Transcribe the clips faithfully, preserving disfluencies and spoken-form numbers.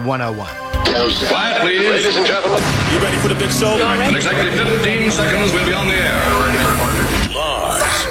one oh one. Quiet, please. Ladies and gentlemen. You ready for the big show? In exactly fifteen seconds, we'll be on the air. Lars.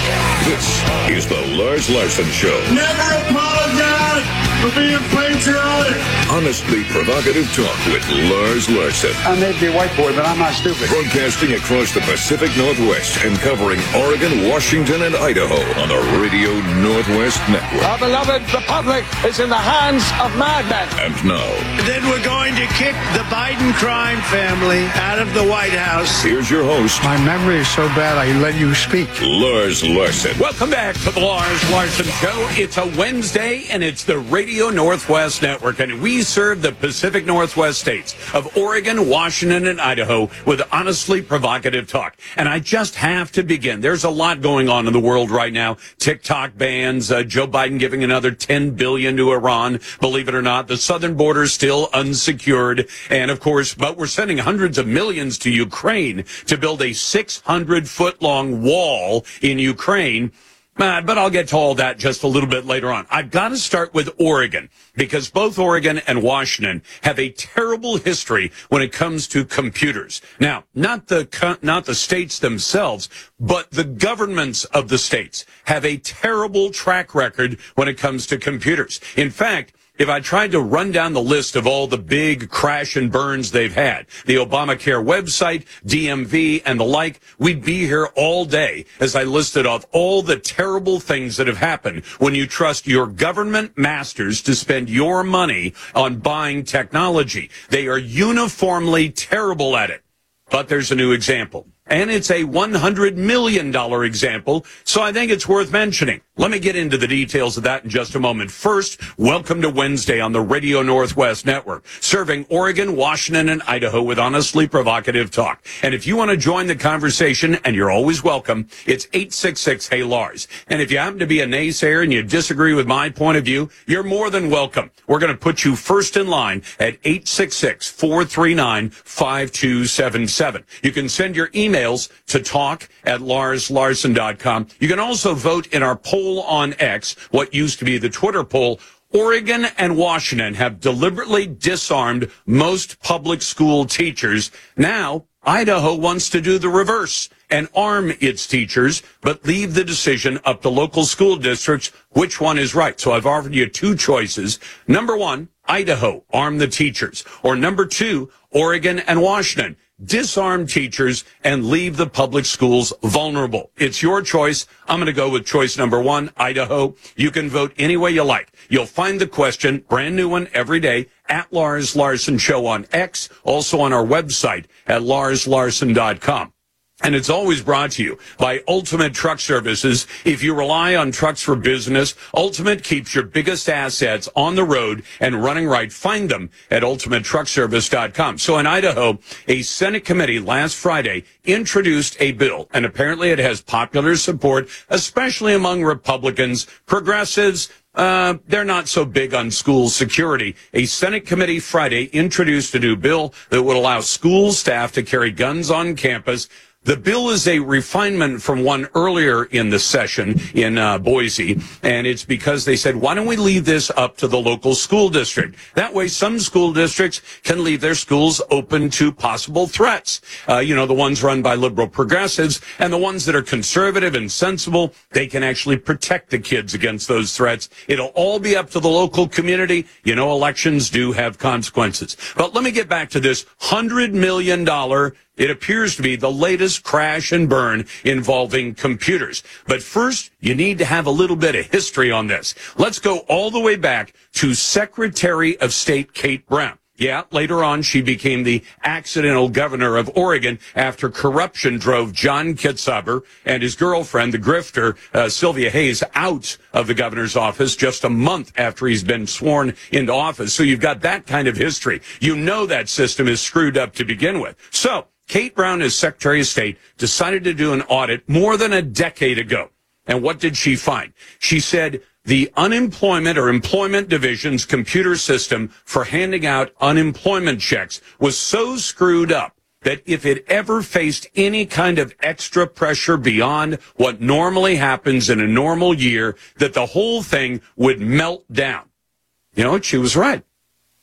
This is the Lars Larson Show. Never apologize for being patriotic. Honestly provocative talk with Lars Larson. I may be a white boy, but I'm not stupid. Broadcasting across the Pacific Northwest and covering Oregon, Washington, and Idaho on the Radio Northwest Network. Our beloved republic is in the hands of madmen. And now, Then we're going to kick the Biden crime family out of the White House. here's your host, My memory is so bad I let you speak. Lars Larson. Welcome back to the Lars Larson Show. It's a Wednesday, and it's the Radio Northwest Network, and we serve the Pacific Northwest states of Oregon, Washington, and Idaho with honestly provocative talk. And I just have to begin. There's a lot going on in the world right now. TikTok bans, uh, Joe Biden giving another ten billion dollars to Iran. Believe it or not, the southern border is still unsecured. And, of course, but we're sending hundreds of millions to Ukraine to build a six hundred foot long wall in Ukraine. Uh, but I'll get to all that just a little bit later on. I've got to start with Oregon, because both Oregon and Washington have a terrible history when it comes to computers. Now, not the co- not the states themselves, but the governments of the states have a terrible track record when it comes to computers. In fact, if I tried to run down the list of all the big crash and burns they've had, the Obamacare website, D M V, and the like, we'd be here all day as I listed off all the terrible things that have happened when you trust your government masters to spend your money on buying technology. They are uniformly terrible at it. But there's a new example. And it's a one hundred million dollars example, so I think it's worth mentioning. Let me get into the details of that in just a moment. First, welcome to Wednesday on the Radio Northwest Network, serving Oregon, Washington, and Idaho with honestly provocative talk. And if you want to join the conversation, and you're always welcome, it's eight six six, hey Lars. And if you happen to be a naysayer and you disagree with my point of view, you're more than welcome. We're going to put you first in line at eight six six, four three nine, five two seven seven. You can send your emails to talk at lars larson dot com. You can also vote in our poll on X, what used to be the Twitter poll. Oregon and Washington have deliberately disarmed most public school teachers. Now, Idaho wants to do the reverse and arm its teachers, but leave the decision up to local school districts which one is right. So I've offered you two choices. Number one, Idaho, arm the teachers. Or number two, Oregon and Washington, disarm teachers and leave the public schools vulnerable. It's your choice. I'm going to go with choice number one, Idaho. You can vote any way you like. You'll find the question, brand new one every day, at Lars Larson Show on X, also on our website at lars larson dot com. And it's always brought to you by Ultimate Truck Services. If you rely on trucks for business, Ultimate keeps your biggest assets on the road and running right. Find them at ultimate truck service dot com. So in Idaho, a Senate committee last Friday introduced a bill, and apparently it has popular support, especially among Republicans, progressives. Uh, they're not so big on school security. A Senate committee Friday introduced a new bill that would allow school staff to carry guns on campus. The bill is a refinement from one earlier in the session in uh, Boise, and it's because they said, why don't we leave this up to the local school district? That way some school districts can leave their schools open to possible threats. Uh, you know, the ones run by liberal progressives, and the ones that are conservative and sensible, they can actually protect the kids against those threats. It'll all be up to the local community. You know, elections do have consequences. But let me get back to this one hundred million dollars, it appears to be the latest crash and burn involving computers. But first, you need to have a little bit of history on this. Let's go all the way back to Secretary of State Kate Brown. Yeah, later on, she became the accidental governor of Oregon after corruption drove John Kitzhaber and his girlfriend, the grifter, uh, Sylvia Hayes, out of the governor's office just a month after he's been sworn into office. So you've got that kind of history. You know that system is screwed up to begin with. So Kate Brown, as Secretary of State, decided to do an audit more than a decade ago. And what did she find? She said the unemployment or employment division's computer system for handing out unemployment checks was so screwed up that if it ever faced any kind of extra pressure beyond what normally happens in a normal year, that the whole thing would melt down. You know what? She was right.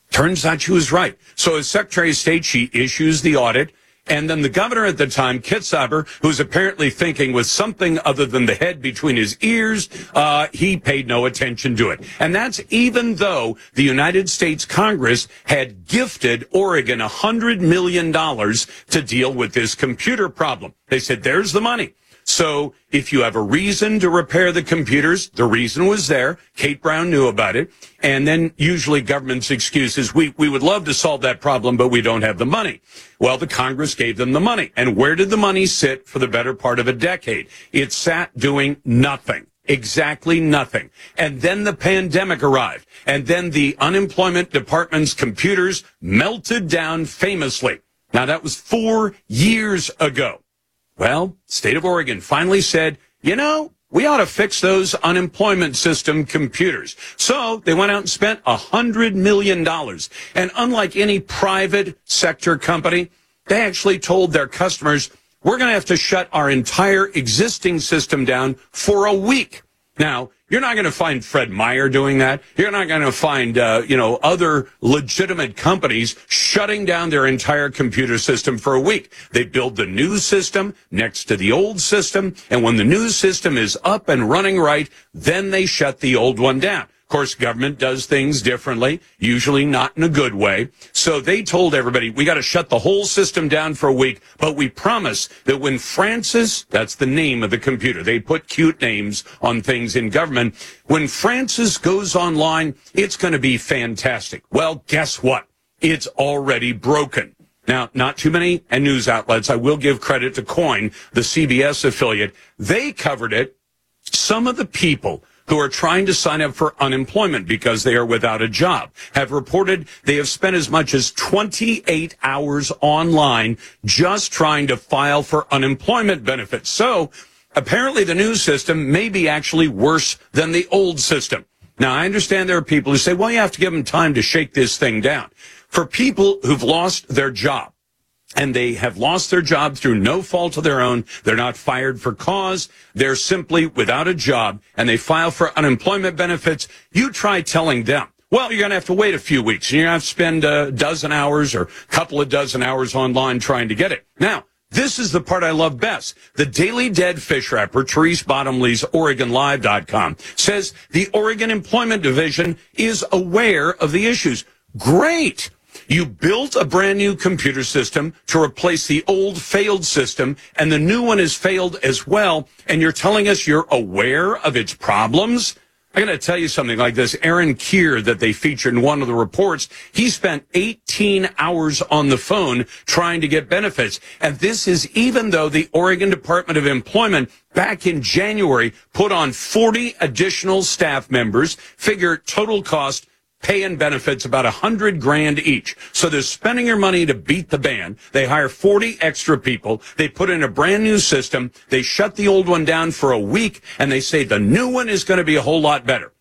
Turns out she was right. So as Secretary of State, she issues the audit. And then the governor at the time, Kitzhaber, who's apparently thinking with something other than the head between his ears, uh, he paid no attention to it. And that's even though the United States Congress had gifted Oregon one hundred million dollars to deal with this computer problem. They said, there's the money. So if you have a reason to repair the computers, the reason was there. Kate Brown knew about it. And then usually government's excuse is, we, we would love to solve that problem, but we don't have the money. Well, the Congress gave them the money. And where did the money sit for the better part of a decade? It sat doing nothing. Exactly nothing. And then the pandemic arrived. And then the unemployment department's computers melted down famously. Now, that was four years ago. Well, state of Oregon finally said, you know, we ought to fix those unemployment system computers. So they went out and spent one hundred million dollars. And unlike any private sector company, they actually told their customers, we're going to have to shut our entire existing system down for a week. Now, you're not going to find Fred Meyer doing that. You're not going to find, uh, you know, other legitimate companies shutting down their entire computer system for a week. They build the new system next to the old system, and when the new system is up and running right, then they shut the old one down. Of course, government does things differently, usually not in a good way. So they told everybody, we got to shut the whole system down for a week, but we promise that when Francis, that's the name of the computer, they put cute names on things in government, when Francis goes online, it's going to be fantastic. Well, guess what? It's already broken. Now, not too many news outlets. I will give credit to Coin, the C B S affiliate. They covered it. Some of the people who are trying to sign up for unemployment because they are without a job have reported they have spent as much as twenty-eight hours online just trying to file for unemployment benefits. So apparently the new system may be actually worse than the old system. Now, I understand there are people who say, well, you have to give them time to shake this thing down. For people who've lost their job, and they have lost their job through no fault of their own, they're not fired for cause, they're simply without a job, and they file for unemployment benefits, you try telling them, well, you're going to have to wait a few weeks, and you're going to have to spend a dozen hours or a couple of dozen hours online trying to get it. Now, this is the part I love best. The Daily Dead Fish rapper, Therese Bottomley's Oregon Live dot com, says the Oregon Employment Division is aware of the issues. Great! You built a brand new computer system to replace the old failed system, and the new one has failed as well, and you're telling us you're aware of its problems? I got to tell you something like this. Aaron Keir, that they featured in one of the reports, he spent eighteen hours on the phone trying to get benefits. And this is even though the Oregon Department of Employment back in January put on forty additional staff members, figure total cost pay and benefits about a hundred grand each. So they're spending your money to beat the band. They hire forty extra people. They put in a brand new system. They shut the old one down for a week, and they say the new one is going to be a whole lot better.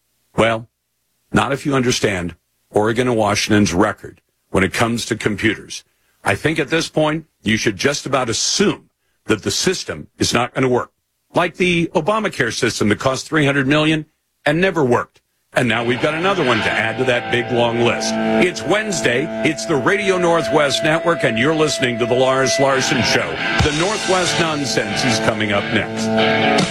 Well, not if you understand Oregon and Washington's record when it comes to computers. I think at this point, you should just about assume that the system is not going to work. Like the Obamacare system that cost three hundred million dollars and never worked. And now we've got another one to add to that big, long list. It's Wednesday. It's the Radio Northwest Network, and you're listening to The Lars Larson Show. The Northwest Nonsense is coming up next.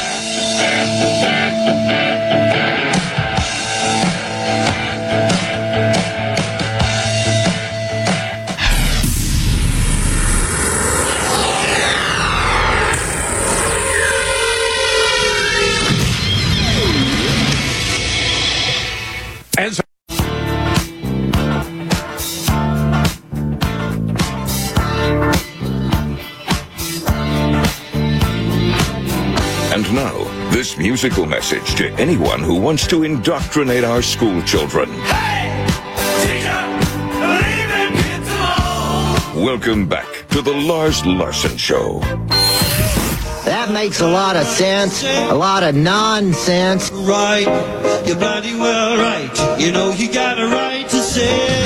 As And now, this musical message to anyone who wants to indoctrinate our school children. Hey, teacher, leave them kids alone. Welcome back to the Lars Larson Show. That makes a lot of sense, a lot of nonsense. Right, you're bloody well right. You know you got a right to say.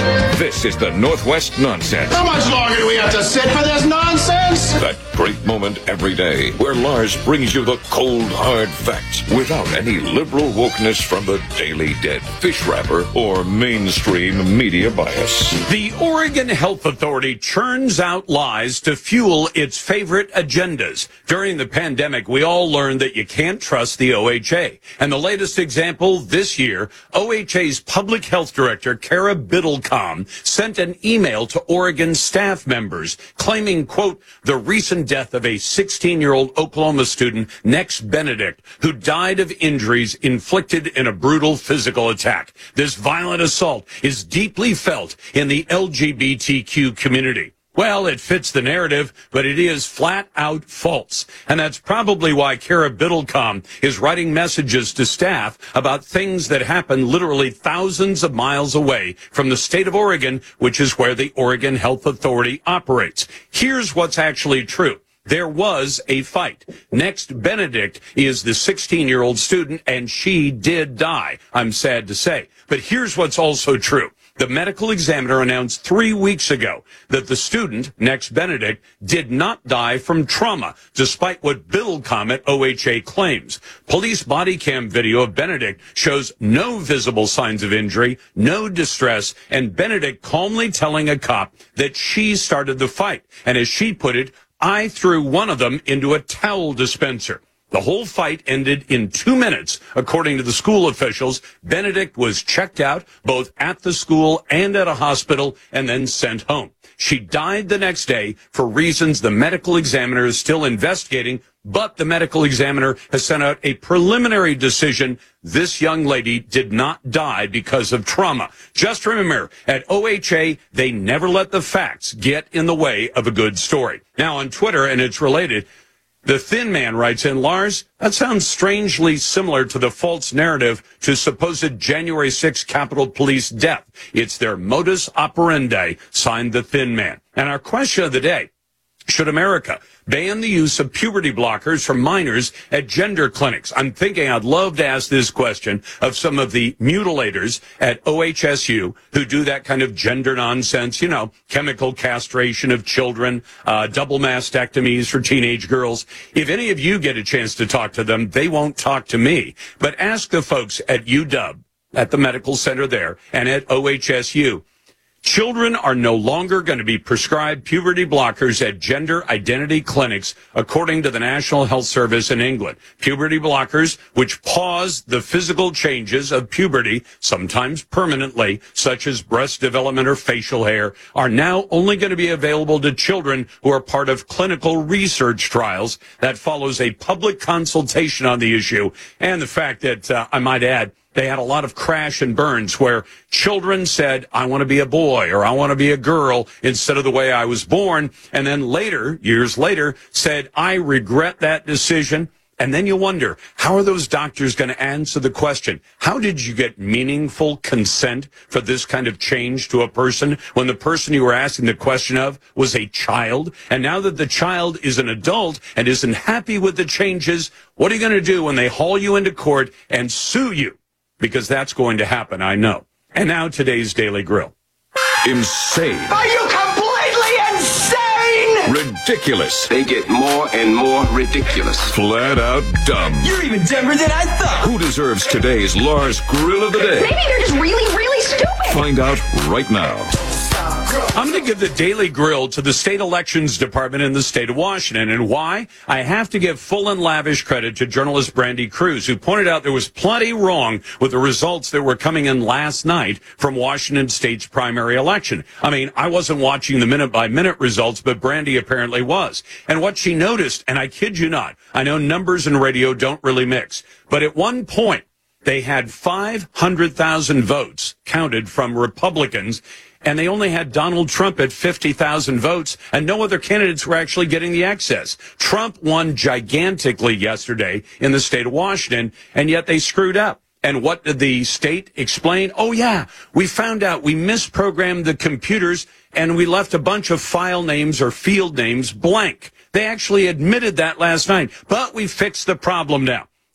This is the Northwest Nonsense. How much longer do we have to sit for this nonsense? That great moment every day where Lars brings you the cold, hard facts without any liberal wokeness from the Daily Dead, fish wrapper, or mainstream media bias. The Oregon Health Authority churns out lies to fuel its favorite agendas. During the pandemic, we all learned that you can't trust the O H A. And the latest example this year, O H A's public health director, Kara Biddlecom, sent an email to Oregon staff members claiming, quote, the recent death of a sixteen-year-old Oklahoma student, Nex Benedict, who died of injuries inflicted in a brutal physical attack. This violent assault is deeply felt in the L G B T Q community. Well, it fits the narrative, but it is flat out false. And that's probably why Kara Biddlecom is writing messages to staff about things that happen literally thousands of miles away from the state of Oregon, which is where the Oregon Health Authority operates. Here's what's actually true. There was a fight. Nex Benedict is the sixteen-year-old student, and she did die, I'm sad to say. But here's what's also true. The medical examiner announced three weeks ago that the student, Nex Benedict, did not die from trauma, despite what Biddlecom at O H A claims. Police body cam video of Benedict shows no visible signs of injury, no distress, and Benedict calmly telling a cop that she started the fight. And as she put it, I threw one of them into a towel dispenser. The whole fight ended in two minutes, according to the school officials. Benedict was checked out both at the school and at a hospital and then sent home. She died the next day for reasons the medical examiner is still investigating, but the medical examiner has sent out a preliminary decision. This young lady did not die because of trauma. Just remember, at O H A, they never let the facts get in the way of a good story. Now, on Twitter, and it's related, the Thin Man writes in, Lars, that sounds strangely similar to the false narrative to supposed January sixth Capitol Police death. It's their modus operandi, signed the Thin Man. And our question of the day, should America ban the use of puberty blockers for minors at gender clinics? I'm thinking I'd love to ask this question of some of the mutilators at O H S U who do that kind of gender nonsense, you know, chemical castration of children, uh, double mastectomies for teenage girls. If any of you get a chance to talk to them, they won't talk to me. But ask the folks at U W, at the medical center there, and at O H S U. Children are no longer going to be prescribed puberty blockers at gender identity clinics, according to the National Health Service in England. Puberty blockers, which pause the physical changes of puberty, sometimes permanently, such as breast development or facial hair, are now only going to be available to children who are part of clinical research trials. That follows a public consultation on the issue, and the fact that, uh, I might add, they had a lot of crash and burns where children said, I want to be a boy or I want to be a girl instead of the way I was born. And then later, years later, said, I regret that decision. And then you wonder, how are those doctors going to answer the question? How did you get meaningful consent for this kind of change to a person when the person you were asking the question of was a child? And now that the child is an adult and isn't happy with the changes, what are you going to do when they haul you into court and sue you? Because that's going to happen, I know. And now today's Daily Grill. Insane. Are you completely insane? Ridiculous. They get more and more ridiculous. Flat out dumb. You're even dumber than I thought. Who deserves today's Lars Grill of the Day? Maybe they're just really, really stupid. Find out right now. I'm going to give the Daily Grill to the State Elections Department in the state of Washington. And why? I have to give full and lavish credit to journalist Brandy Cruz, who pointed out there was plenty wrong with the results that were coming in last night from Washington State's primary election. I mean, I wasn't watching the minute-by-minute results, but Brandy apparently was. And what she noticed, and I kid you not, I know numbers and radio don't really mix, but at one point, they had five hundred thousand votes counted from Republicans, and they only had Donald Trump at fifty thousand votes, and no other candidates were actually getting the access. Trump won gigantically yesterday in the state of Washington, and yet they screwed up. And what did the state explain? Oh, yeah, we found out we misprogrammed the computers, and we left a bunch of file names or field names blank. They actually admitted that last night, but we fixed the problem now.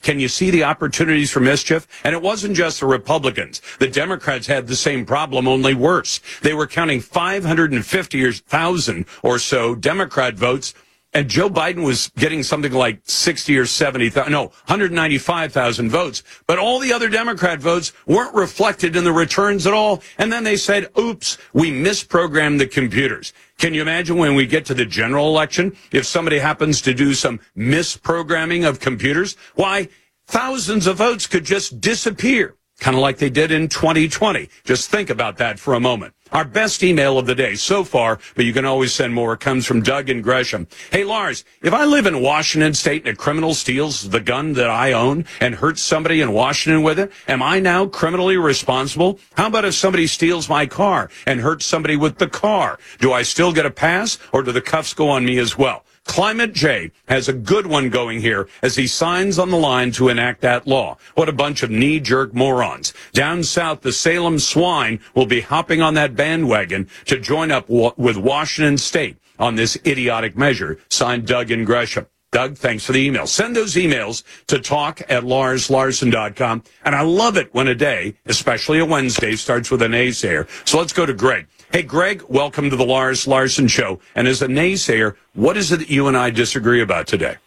Can you see the opportunities for mischief? And it wasn't just the Republicans. The Democrats had the same problem, only worse. They were counting five hundred fifty thousand or so Democrat votes, and Joe Biden was getting something like sixty or seventy thousand, no, one hundred ninety-five thousand votes. But all the other Democrat votes weren't reflected in the returns at all. And then they said, oops, we misprogrammed the computers. Can you imagine when we get to the general election, if somebody happens to do some misprogramming of computers? Why, thousands of votes could just disappear, kind of like they did in twenty twenty. Just think about that for a moment. Our best email of the day so far, but you can always send more, comes from Doug in Gresham. Hey, Lars, if I live in Washington State and a criminal steals the gun that I own and hurts somebody in Washington with it, am I now criminally responsible? How about if somebody steals my car and hurts somebody with the car? Do I still get a pass, or do the cuffs go on me as well? Climate J has a good one going here as he signs on the line to enact that law. What a bunch of knee-jerk morons. Down south, the Salem swine will be hopping on that bandwagon to join up wa- with Washington State on this idiotic measure. Signed Doug in Gresham. Doug, thanks for the email. Send those emails to talk at lars larson dot com. And I love it when a day, especially a Wednesday, starts with a naysayer. So let's go to Greg. Hey, Greg, welcome to the Lars Larson Show. And as a naysayer, what is it that you and I disagree about today?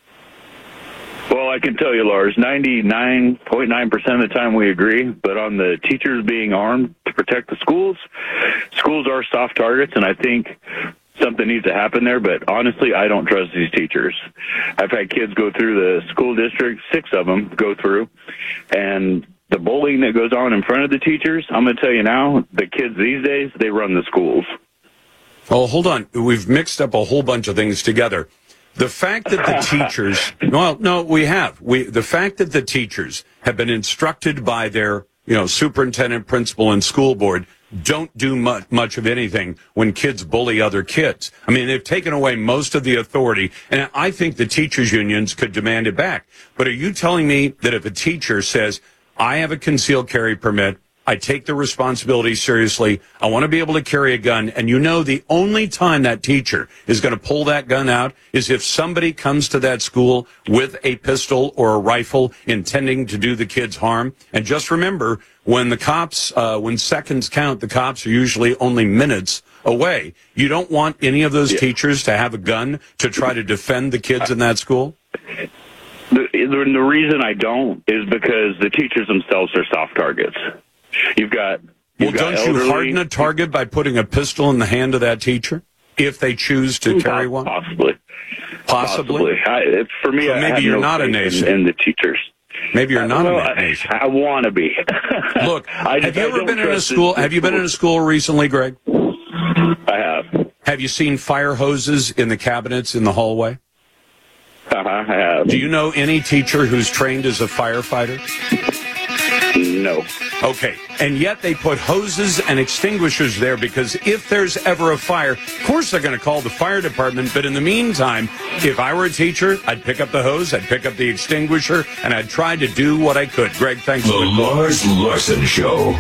Well, I can tell you, Lars, ninety-nine point nine percent of the time we agree, but on the teachers being armed to protect the schools, schools are soft targets, and I think something needs to happen there, but honestly, I don't trust these teachers. I've had kids go through the school district, six of them go through, and the bullying that goes on in front of the teachers, I'm going to tell you now, the kids these days, they run the schools. Oh, hold on. We've mixed up a whole bunch of things together. The fact that the teachers, well, no, we have. We, the fact that the teachers have been instructed by their, you know, superintendent, principal, and school board don't do much, much of anything when kids bully other kids. I mean, they've taken away most of the authority, and I think the teachers' unions could demand it back. But are you telling me that if a teacher says, I have a concealed carry permit, I take the responsibility seriously, I want to be able to carry a gun, and you know the only time that teacher is going to pull that gun out is if somebody comes to that school with a pistol or a rifle intending to do the kids harm? And just remember, when the cops, uh, when seconds count, the cops are usually only minutes away. You don't want any of those yeah. teachers to have a gun to try to defend the kids in that school? The, the, the reason I don't is because the teachers themselves are soft targets. You've got. You've well, got don't elderly, you harden a target by putting a pistol in the hand of that teacher if they choose to carry one? Possibly. Possibly. Possibly. I, for me, so I maybe have you're no not a nation. In, in the teachers. Maybe you're not well, a nation. I, I want to be. Look, I, have you I ever been in a this, school? this Have you been in a school recently, Greg? I have. Have you seen fire hoses in the cabinets in the hallway? Uh-huh, I have. Do you know any teacher who's trained as a firefighter? No. Okay. And yet they put hoses and extinguishers there because if there's ever a fire, of course they're going to call the fire department. But in the meantime, if I were a teacher, I'd pick up the hose, I'd pick up the extinguisher, and I'd try to do what I could. Greg, thanks the for the Lars Larson Show.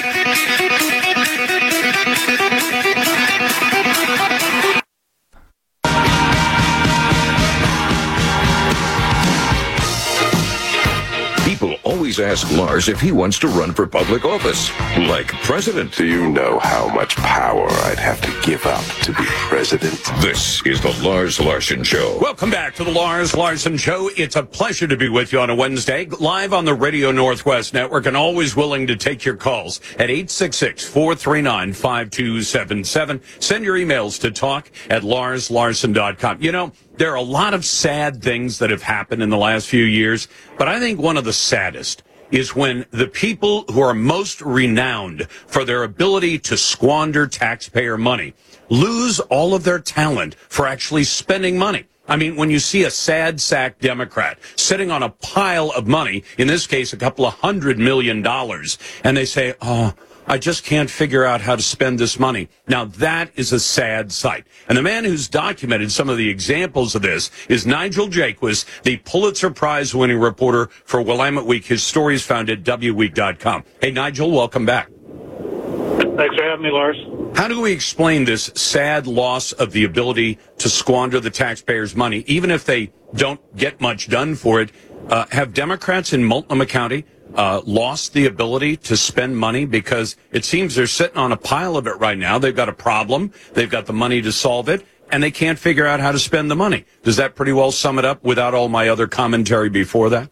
People always ask Lars if he wants to run for public office, like president. Do you know how much power I'd have to give up to be president? This is the Lars Larson Show. Welcome back to the Lars Larson Show. It's a pleasure to be with you on a Wednesday, live on the Radio Northwest Network, and always willing to take your calls at eight six six, four three nine, five two seven seven. Send your emails to talk at lars larson dot com. You know, there are a lot of sad things that have happened in the last few years, but I think one of the saddest is when the people who are most renowned for their ability to squander taxpayer money lose all of their talent for actually spending money. I mean, when you see a sad sack Democrat sitting on a pile of money, in this case, a couple of hundred million dollars, and they say, oh, I just can't figure out how to spend this money. Now, that is a sad sight. And the man who's documented some of the examples of this is Nigel Jaquiss, the Pulitzer Prize-winning reporter for Willamette Week. His story is found at w week dot com. Hey, Nigel, welcome back. Thanks for having me, Lars. How do we explain this sad loss of the ability to squander the taxpayers' money, even if they don't get much done for it? Uh, have Democrats in Multnomah County uh, lost the ability to spend money? Because it seems they're sitting on a pile of it right now. They've got a problem. They've got the money to solve it, and they can't figure out how to spend the money. Does that pretty well sum it up without all my other commentary before that?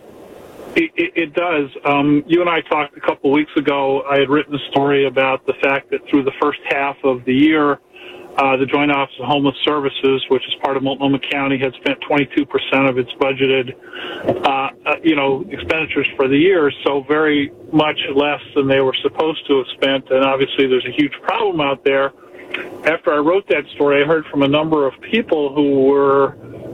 It, it, it does. Um, you and I talked a couple weeks ago. I had written a story about the fact that through the first half of the year, Uh, the Joint Office of Homeless Services, which is part of Multnomah County, had spent twenty-two percent of its budgeted, uh, uh, you know, expenditures for the year, so very much less than they were supposed to have spent. And obviously, there's a huge problem out there. After I wrote that story, I heard from a number of people who were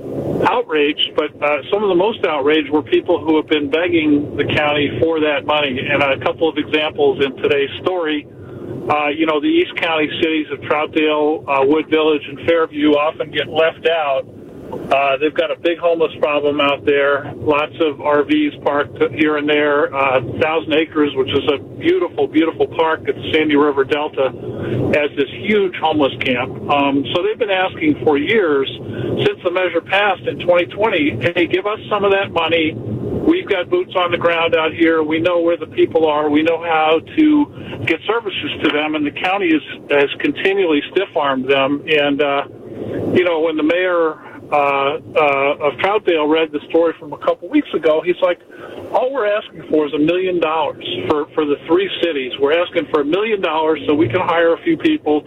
outraged, but uh, some of the most outraged were people who have been begging the county for that money. And a couple of examples in today's story. Uh, you know, the East County cities of Troutdale, uh, Wood Village, and Fairview often get left out. Uh, they've got a big homeless problem out there. Lots of R Vs parked here and there. Uh, Thousand Acres, which is a beautiful, beautiful park at the Sandy River Delta, has this huge homeless camp. Um, so they've been asking for years, since the measure passed in twenty twenty, hey, give us some of that money. We've got boots on the ground out here. We know where the people are. We know how to get services to them, and the county is, has continually stiff-armed them. And, uh, you know, when the mayor uh, uh, of Troutdale read the story from a couple weeks ago, he's like, all we're asking for is a million dollars for, for the three cities. We're asking for a million dollars so we can hire a few people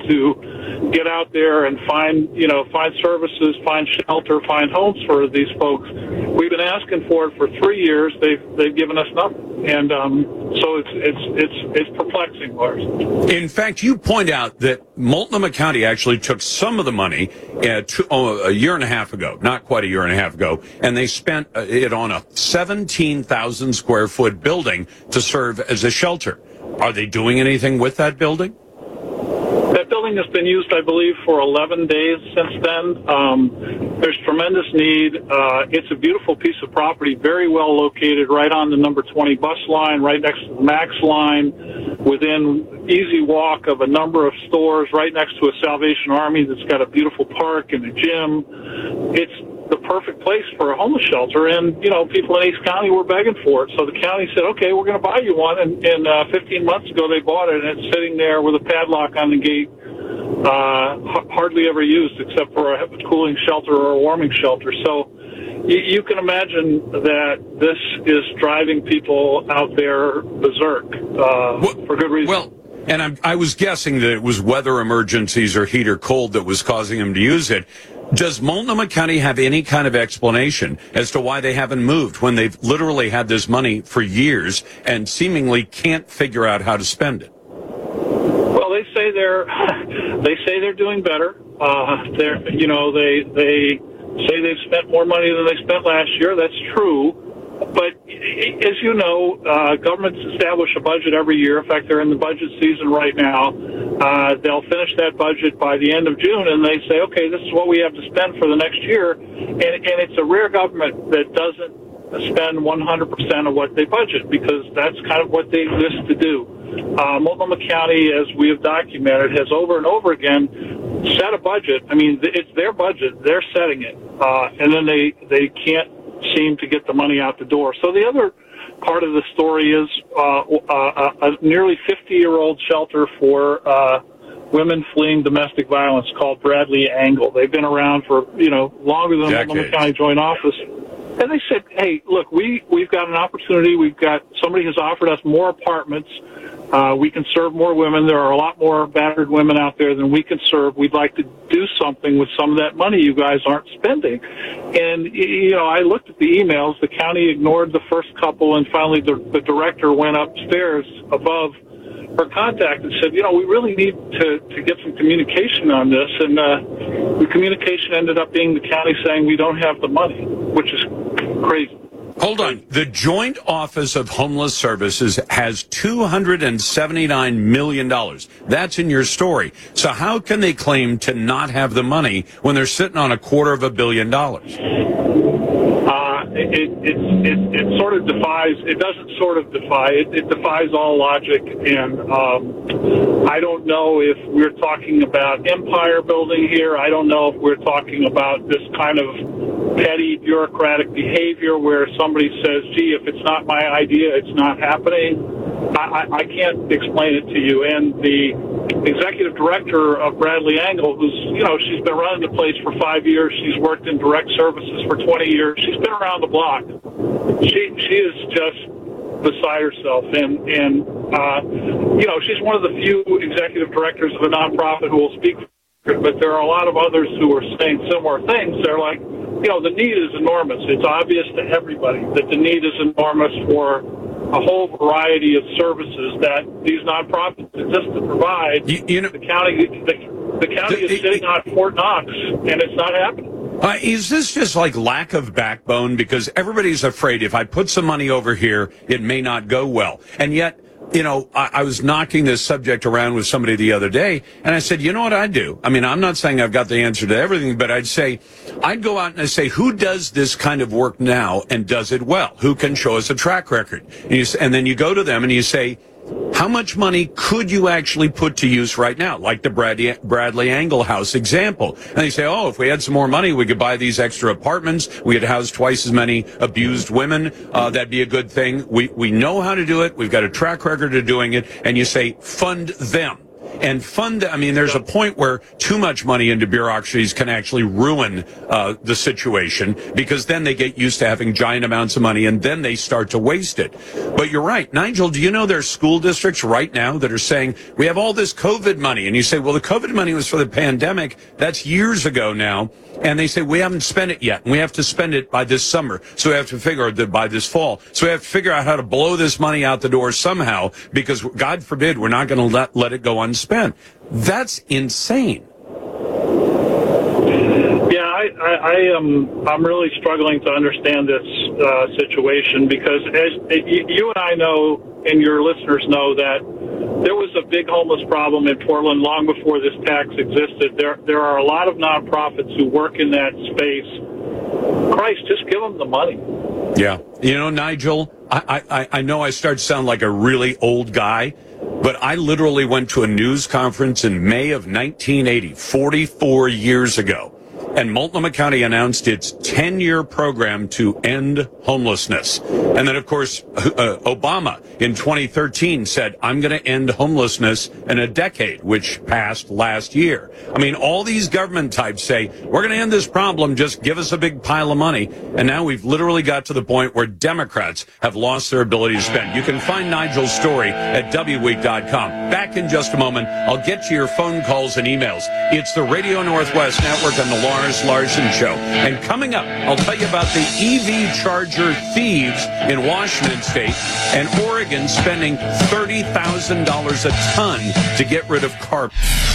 to get out there and find, you know, find services, find shelter, find homes for these folks. We've been asking for it for three years. They've they've given us nothing, and um, so it's it's it's it's perplexing, Lars. In fact, you point out that Multnomah County actually took some of the money uh, to, oh, a year and a half ago, not quite a year and a half ago, and they spent uh, it on a seventeen thousand square foot building to serve as a shelter. Are they doing anything with that building? That building has been used, I believe, for eleven days since then. Um, there's tremendous need. Uh, it's a beautiful piece of property, very well located, right on the number twenty bus line, right next to the Max line, within easy walk of a number of stores, right next to a Salvation Army that's got a beautiful park and a gym. It's the perfect place for a homeless shelter, and, you know, people in East County were begging for it. So the county said, okay, we're going to buy you one, and, and uh, fifteen months ago they bought it, and it's sitting there with a padlock on the gate, uh, h- hardly ever used except for a cooling shelter or a warming shelter. So you, you can imagine that this is driving people out there berserk uh, well, for good reason. Well, and I'm, I was guessing that it was weather emergencies or heat or cold that was causing them to use it. Does Multnomah County have any kind of explanation as to why they haven't moved when they've literally had this money for years and seemingly can't figure out how to spend it? Well, they say they're they say they're doing better. Uh, they're you know they they say they've spent more money than they spent last year. That's true. But as you know, uh, governments establish a budget every year. In fact, they're in the budget season right now. Uh, they'll finish that budget by the end of June, and they say, okay, this is what we have to spend for the next year. And, and it's a rare government that doesn't spend one hundred percent of what they budget, because that's kind of what they exist to do. Uh, Multnomah County, as we have documented, has over and over again set a budget. I mean, it's their budget. They're setting it. Uh, and then they, they can't seem to get the money out the door. So the other part of the story is uh, uh, a nearly fifty-year-old shelter for uh, women fleeing domestic violence called Bradley Angle. They've been around for, you know, longer than the Multnomah County Joint Office. And they said, hey, look, we, we've got an opportunity. We've got, somebody has offered us more apartments. Uh, we can serve more women. There are a lot more battered women out there than we can serve. We'd like to do something with some of that money you guys aren't spending. And, you know, I looked at the emails. The county ignored the first couple, and finally the, the director went upstairs above her contact and said, you know, we really need to, to get some communication on this. And uh, the communication ended up being the county saying we don't have the money, which is crazy. Hold on. The Joint Office of Homeless Services has two hundred seventy-nine million dollars. That's in your story. So how can they claim to not have the money when they're sitting on a quarter of a billion dollars? Uh, it, it, it, it sort of defies, it doesn't sort of defy, it, it defies all logic. And um, I don't know if we're talking about empire building here. I don't know if we're talking about this kind of petty bureaucratic behavior where somebody says, gee, if it's not my idea, it's not happening. I, I, I can't explain it to you. And the executive director of Bradley Angle, who's, you know, she's been running the place for five years. She's worked in direct services for twenty years. She's been around the block. She, she is just beside herself. And, and uh, you know, she's one of the few executive directors of a nonprofit who will speak for her, but there are a lot of others who are saying similar things. They're like, you know, the need is enormous. It's obvious to everybody that the need is enormous for a whole variety of services that these nonprofits exist to provide. You, you know, the county, the, the county the, is sitting it, on Fort Knox, and it's not happening. Uh, is this just like lack of backbone? Because everybody's afraid if I put some money over here, it may not go well. And yet, you know, I, I was knocking this subject around with somebody the other day, and I said, you know what I'd do? I mean, I'm not saying I've got the answer to everything, but I'd say, I'd go out and I'd say, who does this kind of work now and does it well? Who can show us a track record? And, you, and then you go to them and you say, how much money could you actually put to use right now? Like the Bradley, Bradley Angle House example. And they say, oh, if we had some more money, we could buy these extra apartments. We could house twice as many abused women. Uh, that'd be a good thing. We, we know how to do it. We've got a track record of doing it. And you say, fund them. And fund, I mean, there's a point where too much money into bureaucracies can actually ruin uh, the situation, because then they get used to having giant amounts of money and then they start to waste it. But you're right. Nigel, do you know there's school districts right now that are saying, we have all this COVID money? And you say, well, the COVID money was for the pandemic. That's years ago now. And they say, we haven't spent it yet. And we have to spend it by this summer. So we have to figure out by this fall. So we have to figure out how to blow this money out the door somehow, because God forbid we're not going to let, let it go unspent. That's insane. Yeah, I, I, I am. I'm really struggling to understand this uh, situation, because as you and I know, and your listeners know, that there was a big homeless problem in Portland long before this tax existed. There, there are a lot of nonprofits who work in that space. Christ, just give them the money. Yeah. You know, Nigel, I, I, I know I start to sound like a really old guy, but I literally went to a news conference in May of nineteen eighty, forty-four years ago. And Multnomah County announced its ten-year program to end homelessness. And then, of course, uh, Obama in twenty thirteen said, I'm going to end homelessness in a decade, which passed last year. I mean, all these government types say, we're going to end this problem, just give us a big pile of money. And now we've literally got to the point where Democrats have lost their ability to spend. You can find Nigel's story at W week dot com. Back in just a moment, I'll get to your phone calls and emails. It's the Radio Northwest Network and the Lars Larson Show. And coming up, I'll tell you about the E V charger thieves in Washington State and Oregon spending thirty thousand dollars a ton to get rid of carbon.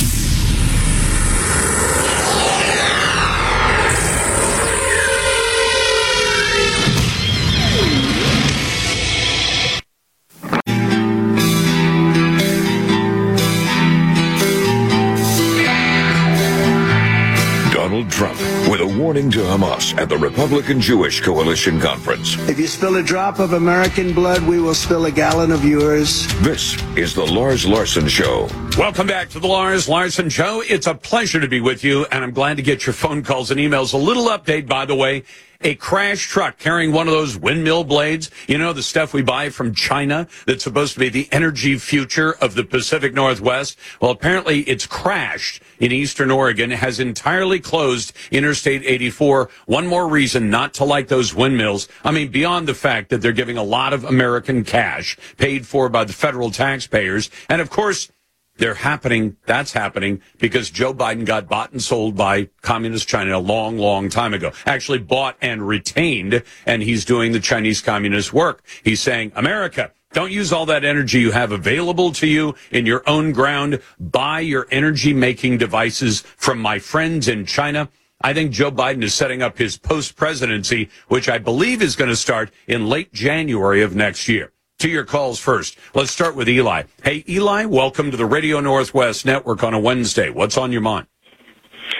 Trump with a warning to Hamas at the Republican Jewish Coalition Conference. If you spill a drop of American blood, we will spill a gallon of yours. This is the Lars Larson Show. Welcome back to the Lars Larson Show. It's a pleasure to be with you, and I'm glad to get your phone calls and emails. A little update, by the way. A crash truck carrying one of those windmill blades, you know, the stuff we buy from China that's supposed to be the energy future of the Pacific Northwest. Well, apparently it's crashed in eastern Oregon, has entirely closed Interstate eighty-four. One more reason not to like those windmills. I mean, beyond the fact that they're giving a lot of American cash paid for by the federal taxpayers. And of course, they're happening, that's happening because Joe Biden got bought and sold by Communist China a long, long time ago. Actually bought and retained, and he's doing the Chinese Communist work. He's saying, America, don't use all that energy you have available to you in your own ground. Buy your energy-making devices from my friends in China. I think Joe Biden is setting up his post-presidency, which I believe is going to start in late January of next year. To your calls first. Let's start with Eli. Hey, Eli, welcome to the Radio Northwest Network on a Wednesday. What's on your mind?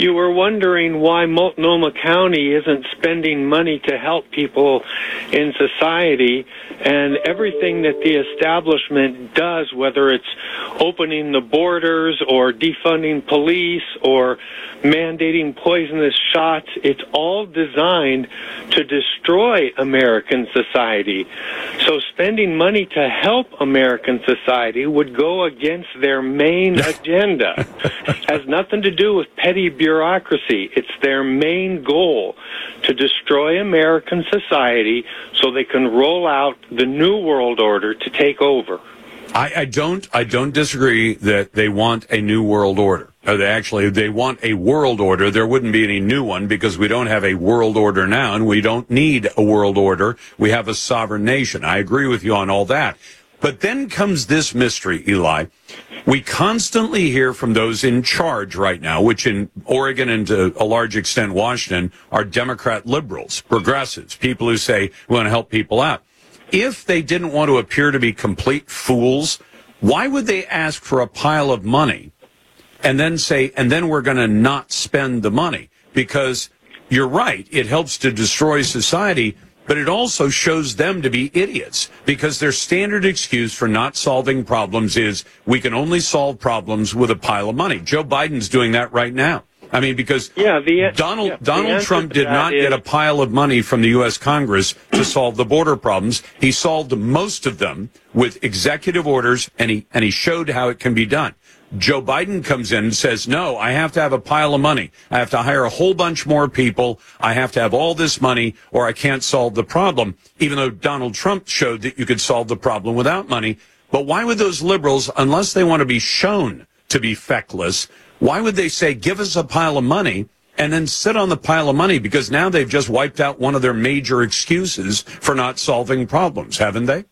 You were wondering why Multnomah County isn't spending money to help people in society, and everything that the establishment does, whether it's opening the borders or defunding police or mandating poisonous shots, it's all designed to destroy American society. So spending money to help American society would go against their main agenda. Has nothing to do with petty bureaucracy. It's their main goal to destroy American society so they can roll out the New World Order to take over. I, I don't I don't disagree that they want a new world order. Or they actually, they want a world order. There wouldn't be any new one because we don't have a world order now, and we don't need a world order. We have a sovereign nation. I agree with you on all that. But then comes this mystery, Eli. We constantly hear from those in charge right now, which in Oregon and to a large extent Washington are Democrat liberals, progressives, people who say we want to help people out. If they didn't want to appear to be complete fools, why would they ask for a pile of money and then say, and then we're going to not spend the money? Because you're right, it helps to destroy society, but it also shows them to be idiots, because their standard excuse for not solving problems is we can only solve problems with a pile of money. Joe Biden's doing that right now. I mean, because yeah, the, Donald yeah, Donald Trump did not is, get a pile of money from the U S Congress to solve the border problems. He solved most of them with executive orders, and he and he showed how it can be done. Joe Biden comes in and says, no, I have to have a pile of money. I have to hire a whole bunch more people. I have to have all this money, or I can't solve the problem, even though Donald Trump showed that you could solve the problem without money. But why would those liberals, unless they want to be shown to be feckless, why would they say, give us a pile of money, and then sit on the pile of money? Because now they've just wiped out one of their major excuses for not solving problems, haven't they?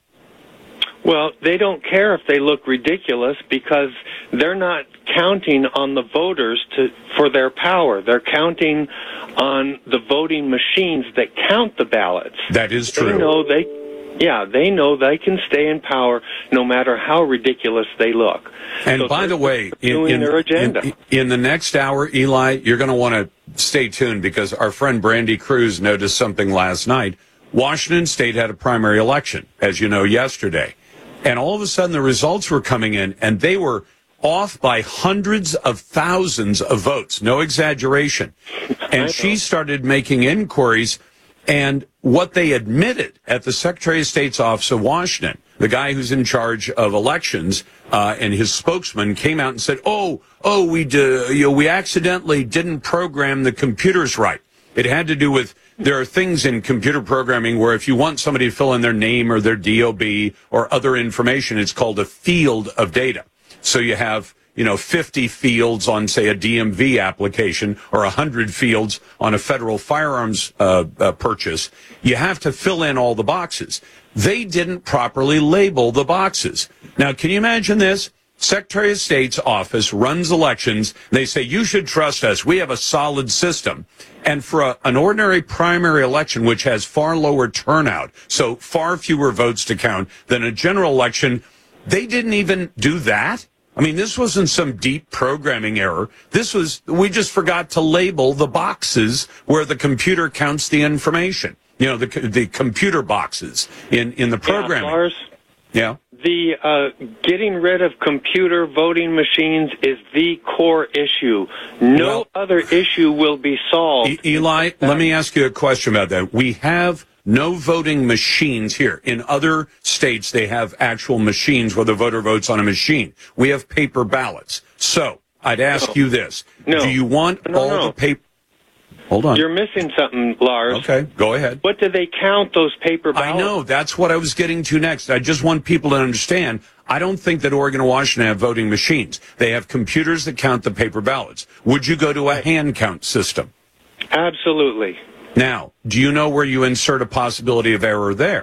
Well, they don't care if they look ridiculous because they're not counting on the voters to for their power. They're counting on the voting machines that count the ballots. That is true. They know they, yeah, they know they can stay in power no matter how ridiculous they look. And so by the way, in, in, their agenda. in, in the next hour, Eli, you're going to want to stay tuned because our friend Brandy Cruz noticed something last night. Washington State had a primary election, as you know, yesterday. And all of a sudden the results were coming in, and they were off by hundreds of thousands of votes. No exaggeration. And she started making inquiries, and what they admitted at the Secretary of State's Office of Washington, the guy who's in charge of elections, uh, and his spokesman came out and said, oh, oh, we, do, you know, we accidentally didn't program the computers right. It had to do with, there are things in computer programming where if you want somebody to fill in their name or their D O B or other information, it's called a field of data. So you have, you know, fifty fields on, say, a D M V application or one hundred fields on a federal firearms uh, uh, purchase. You have to fill in all the boxes. They didn't properly label the boxes. Now, can you imagine this? Secretary of State's office runs elections. They say, you should trust us. We have a solid system. And for a, an ordinary primary election, which has far lower turnout, so far fewer votes to count than a general election, they didn't even do that. I mean, this wasn't some deep programming error. This was, we just forgot to label the boxes where the computer counts the information. You know, the the computer boxes in, in the programming. Yeah, Lars, yeah. The uh, getting rid of computer voting machines is the core issue. No well, other issue will be solved. E- Eli, let me ask you a question about that. We have no voting machines here. In other states, they have actual machines where the voter votes on a machine. We have paper ballots. So I'd ask no. you this. No. Do you want no, all no. the paper... Hold on. You're missing something, Lars. Okay, go ahead. What do they count those paper ballots? I know. That's what I was getting to next. I just want people to understand. I don't think that Oregon and Washington have voting machines. They have computers that count the paper ballots. Would you go to a hand count system? Absolutely. Now, do you know where you insert a possibility of error there?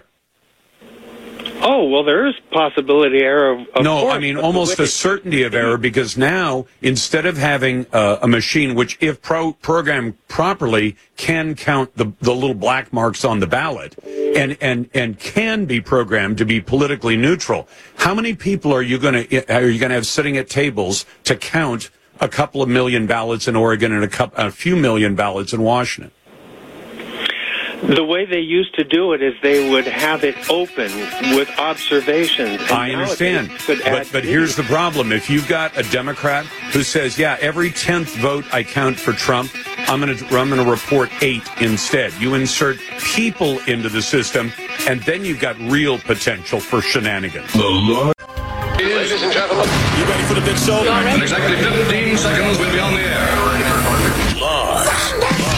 Oh, well, there is possibility error. Of, of no, course, I mean almost a certainty of error, because now, instead of having uh, a machine which, if pro- programmed properly, can count the, the little black marks on the ballot and, and, and can be programmed to be politically neutral, how many people are you going to are you going to have sitting at tables to count a couple of million ballots in Oregon and a, couple, a few million ballots in Washington? The way they used to do it is they would have it open with observations. I understand. But, but here's the problem. If you've got a Democrat who says, yeah, every tenth vote I count for Trump, I'm going to I'm going to report eight instead. You insert people into the system, and then you've got real potential for shenanigans. The Lord. Ladies and gentlemen, you ready for the big show? In exactly fifteen seconds, we'll be on the air. Lars.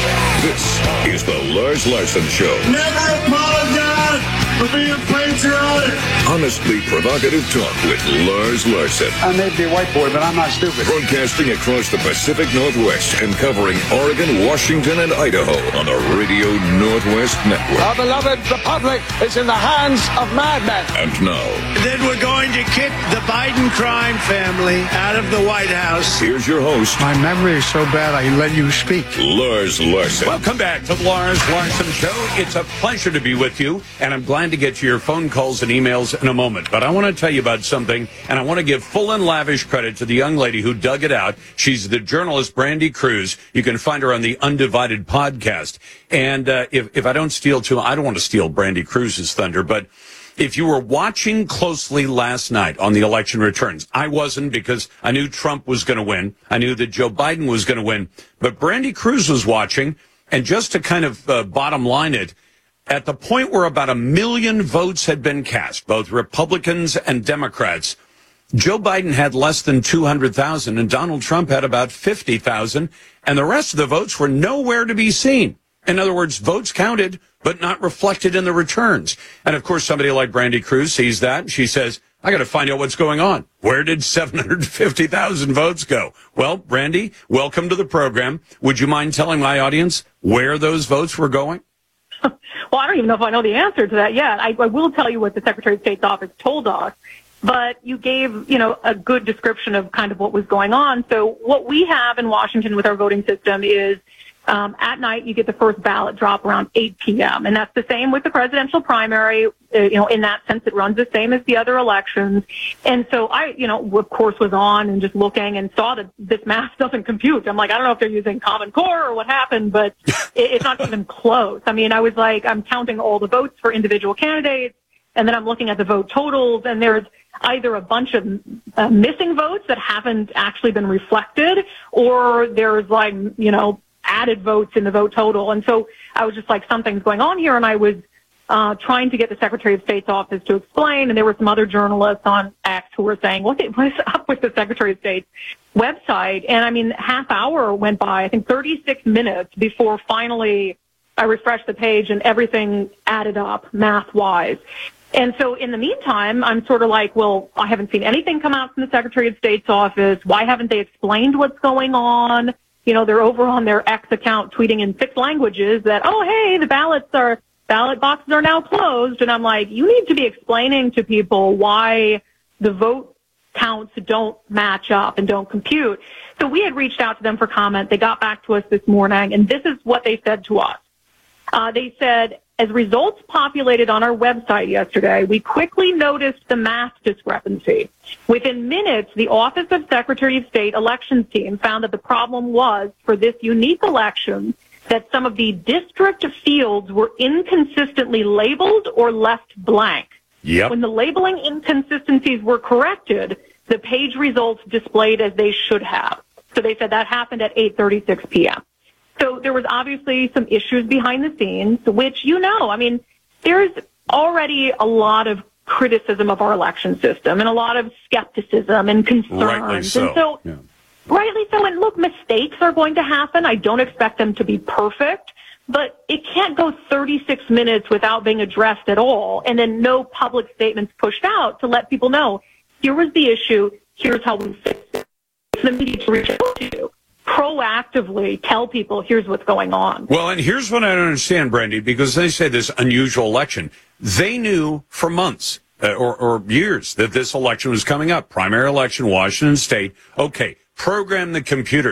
This is the Lars Larson Show. Never apologize for being patriotic. Honestly provocative talk with Lars Larson. I may be a white boy, but I'm not stupid. Broadcasting across the Pacific Northwest and covering Oregon, Washington, and Idaho on the Radio Northwest Network. Our beloved republic is in the hands of madmen. And now, then we're going to kick the Biden crime family out of the White House. Here's your host. My memory is so bad I let you speak. Lars Larson. Welcome back to the Lars Larson Show. It's a pleasure to be with you, and I'm glad to get to your phone calls and emails in a moment. But I want to tell you about something, and I want to give full and lavish credit to the young lady who dug it out. She's the journalist Brandy Cruz. You can find her on the Undivided podcast. And uh, if, if I don't steal too, I don't want to steal Brandy Cruz's thunder, but if you were watching closely last night on the election returns, I wasn't because I knew Trump was going to win. I knew that Joe Biden was going to win. But Brandy Cruz was watching, and just to kind of uh, bottom line it, at the point where about a million votes had been cast, both Republicans and Democrats, Joe Biden had less than two hundred thousand, and Donald Trump had about fifty thousand, and the rest of the votes were nowhere to be seen. In other words, votes counted, but not reflected in the returns. And, of course, somebody like Brandy Cruz sees that, and she says, I got to find out what's going on. Where did seven hundred fifty thousand votes go? Well, Brandy, welcome to the program. Would you mind telling my audience where those votes were going? Well, I don't even know if I know the answer to that yet. I, I will tell you what the Secretary of State's office told us, but you gave, you know, a good description of kind of what was going on. So what we have in Washington with our voting system is Um, at night, you get the first ballot drop around eight p.m., and that's the same with the presidential primary. Uh, you know, in that sense, it runs the same as the other elections. And so I, you know, of course, was on and just looking and saw that this math doesn't compute. I'm like, I don't know if they're using Common Core or what happened, but it, it's not even close. I mean, I was like, I'm counting all the votes for individual candidates, and then I'm looking at the vote totals, and there's either a bunch of uh, missing votes that haven't actually been reflected, or there's like, you know, added votes in the vote total. And so I was just like, something's going on here. And I was uh, trying to get the Secretary of State's office to explain. And there were some other journalists on X who were saying, what is up with the Secretary of State's website? And I mean, half hour went by, I think thirty-six minutes before finally I refreshed the page and everything added up math wise. And so in the meantime, I'm sort of like, well, I haven't seen anything come out from the Secretary of State's office. Why haven't they explained what's going on? You know, they're over on their X account tweeting in six languages that, oh, hey, the ballots are, ballot boxes are now closed. And I'm like, you need to be explaining to people why the vote counts don't match up and don't compute. So we had reached out to them for comment. They got back to us this morning, and this is what they said to us. Uh, they said, as results populated on our website yesterday, we quickly noticed the math discrepancy. Within minutes, the Office of Secretary of State Elections team found that the problem was, for this unique election, that some of the district fields were inconsistently labeled or left blank. Yep. When the labeling inconsistencies were corrected, the page results displayed as they should have. So they said that happened at eight thirty-six p.m. So there was obviously some issues behind the scenes, which, you know, I mean, there's already a lot of criticism of our election system and a lot of skepticism and concerns. Rightly so. And so, yeah. rightly so. And look, mistakes are going to happen. I don't expect them to be perfect, but it can't go thirty-six minutes without being addressed at all, and then no public statements pushed out to let people know, here was the issue, here's how we fix it. For the media to reach out to you. Proactively tell people, here's what's going on. Well, and here's what I don't understand, Brandy, because they say this unusual election. They knew for months uh, or, or years that this election was coming up. Primary election, Washington State. Okay, program the computers.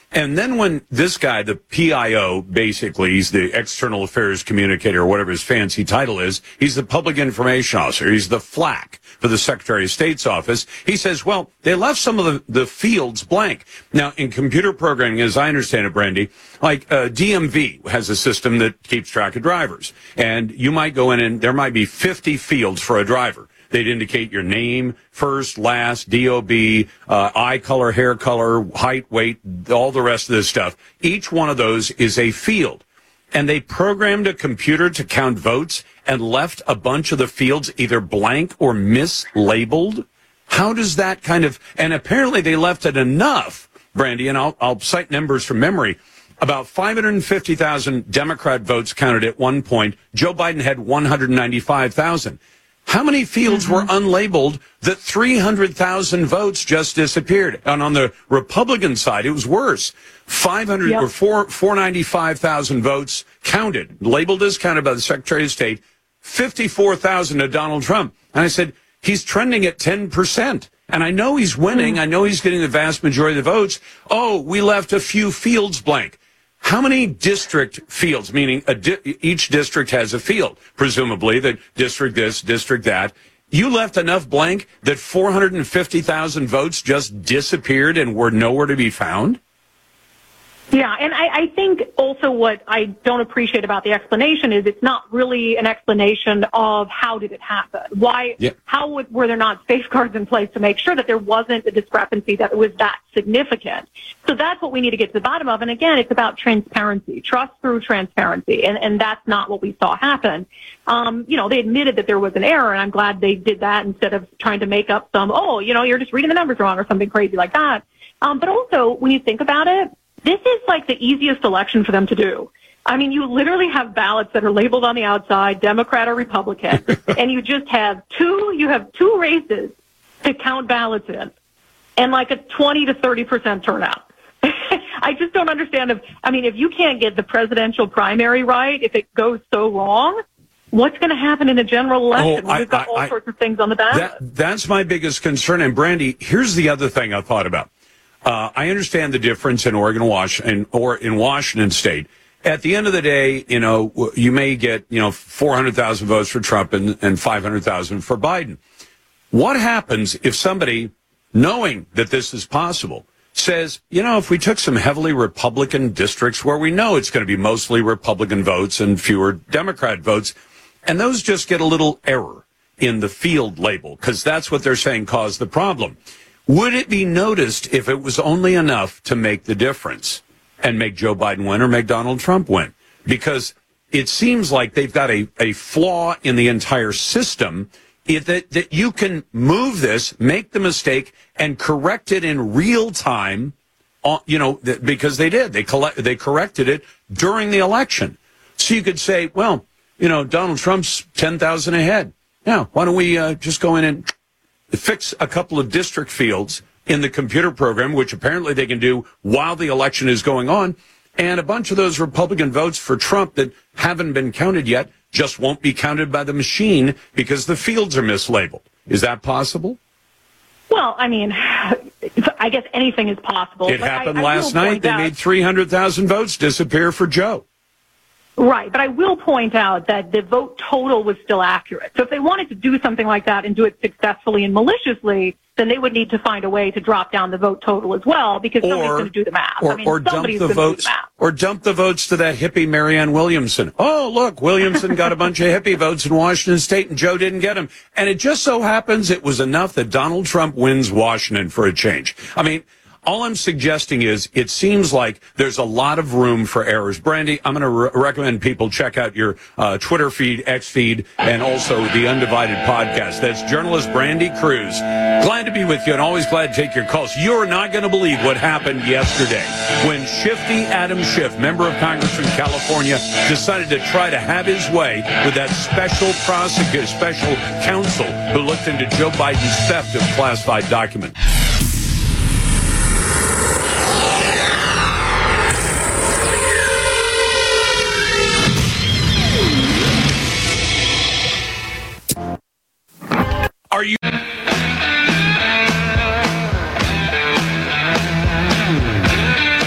And then when this guy, the P I O, basically, he's the external affairs communicator or whatever his fancy title is, he's the public information officer, he's the FLAC for the Secretary of State's office. He says, well, they left some of the, the fields blank. Now, in computer programming, as I understand it, Brandy, like uh, D M V has a system that keeps track of drivers. And you might go in and there might be fifty fields for a driver. They'd indicate your name, first, last, D O B, uh, eye color, hair color, height, weight, all the rest of this stuff. Each one of those is a field. And they programmed a computer to count votes and left a bunch of the fields either blank or mislabeled. How does that kind of, and apparently they left it enough, Brandy, and I'll, I'll cite numbers from memory. About five hundred fifty thousand Democrat votes counted at one point. Joe Biden had one hundred ninety-five thousand. How many fields mm-hmm. were unlabeled that three hundred thousand votes just disappeared? And on the Republican side, it was worse. five hundred yep. or four, four hundred ninety-five thousand votes counted, labeled as counted by the Secretary of State, fifty-four thousand to Donald Trump. And I said, he's trending at ten percent. And I know he's winning. Mm-hmm. I know he's getting the vast majority of the votes. Oh, we left a few fields blank. How many district fields, meaning a di- each district has a field, presumably that district this, district that. You left enough blank that four hundred fifty thousand votes just disappeared and were nowhere to be found? Yeah, and I, I think also what I don't appreciate about the explanation is it's not really an explanation of how did it happen. Why, yeah. how would, were there not safeguards in place to make sure that there wasn't a discrepancy that was that significant? So that's what we need to get to the bottom of. And again, it's about transparency, trust through transparency. And, and that's not what we saw happen. Um, you know, they admitted that there was an error, and I'm glad they did that instead of trying to make up some, oh, you know, you're just reading the numbers wrong or something crazy like that. Um, but also, when you think about it, this is like the easiest election for them to do. I mean, you literally have ballots that are labeled on the outside, Democrat or Republican, and you just have two, you have two races to count ballots in, and like a twenty to thirty percent turnout. I just don't understand if, I mean, if you can't get the presidential primary right, if it goes so wrong, what's going to happen in a general election? Oh, We've got I, all I, sorts of things on the ballot. That, that's my biggest concern. And Brandy, here's the other thing I thought about. Uh, I understand the difference in Oregon, Washington, or in Washington State. At the end of the day, you know, you may get, you know, four hundred thousand votes for Trump and, and five hundred thousand for Biden. What happens if somebody, knowing that this is possible, says, you know, if we took some heavily Republican districts where we know it's going to be mostly Republican votes and fewer Democrat votes, and those just get a little error in the field label, because that's what they're saying caused the problem. Would it be noticed if it was only enough to make the difference and make Joe Biden win or make Donald Trump win? Because it seems like they've got a, a flaw in the entire system it, that, that you can move this, make the mistake, and correct it in real time, uh, you know, th- because they did. They, collect, they corrected it during the election. So you could say, well, you know, Donald Trump's ten thousand ahead. Now, why don't we uh, just go in and fix a couple of district fields in the computer program, which apparently they can do while the election is going on, and a bunch of those Republican votes for Trump that haven't been counted yet just won't be counted by the machine because the fields are mislabeled. Is that possible? Well, I mean, I guess anything is possible. It happened I, I last night. They out, made three hundred thousand votes disappear for Joe. Right, but I will point out that the vote total was still accurate. So if they wanted to do something like that and do it successfully and maliciously, then they would need to find a way to drop down the vote total as well, because or, somebody's going to do the math. Or, I mean, or dump the votes, the or dump the votes to that hippie Marianne Williamson. Oh, look, Williamson got a bunch of hippie votes in Washington State, and Joe didn't get them. And it just so happens it was enough that Donald Trump wins Washington for a change. I mean, all I'm suggesting is it seems like there's a lot of room for errors. Brandy, I'm going to re- recommend people check out your uh, Twitter feed, X feed, and also the Undivided podcast. That's journalist Brandy Cruz. Glad to be with you and always glad to take your calls. You're not going to believe what happened yesterday when Shifty Adam Schiff, member of Congress from California, decided to try to have his way with that special prosecutor, special counsel who looked into Joe Biden's theft of classified documents. Are you? Some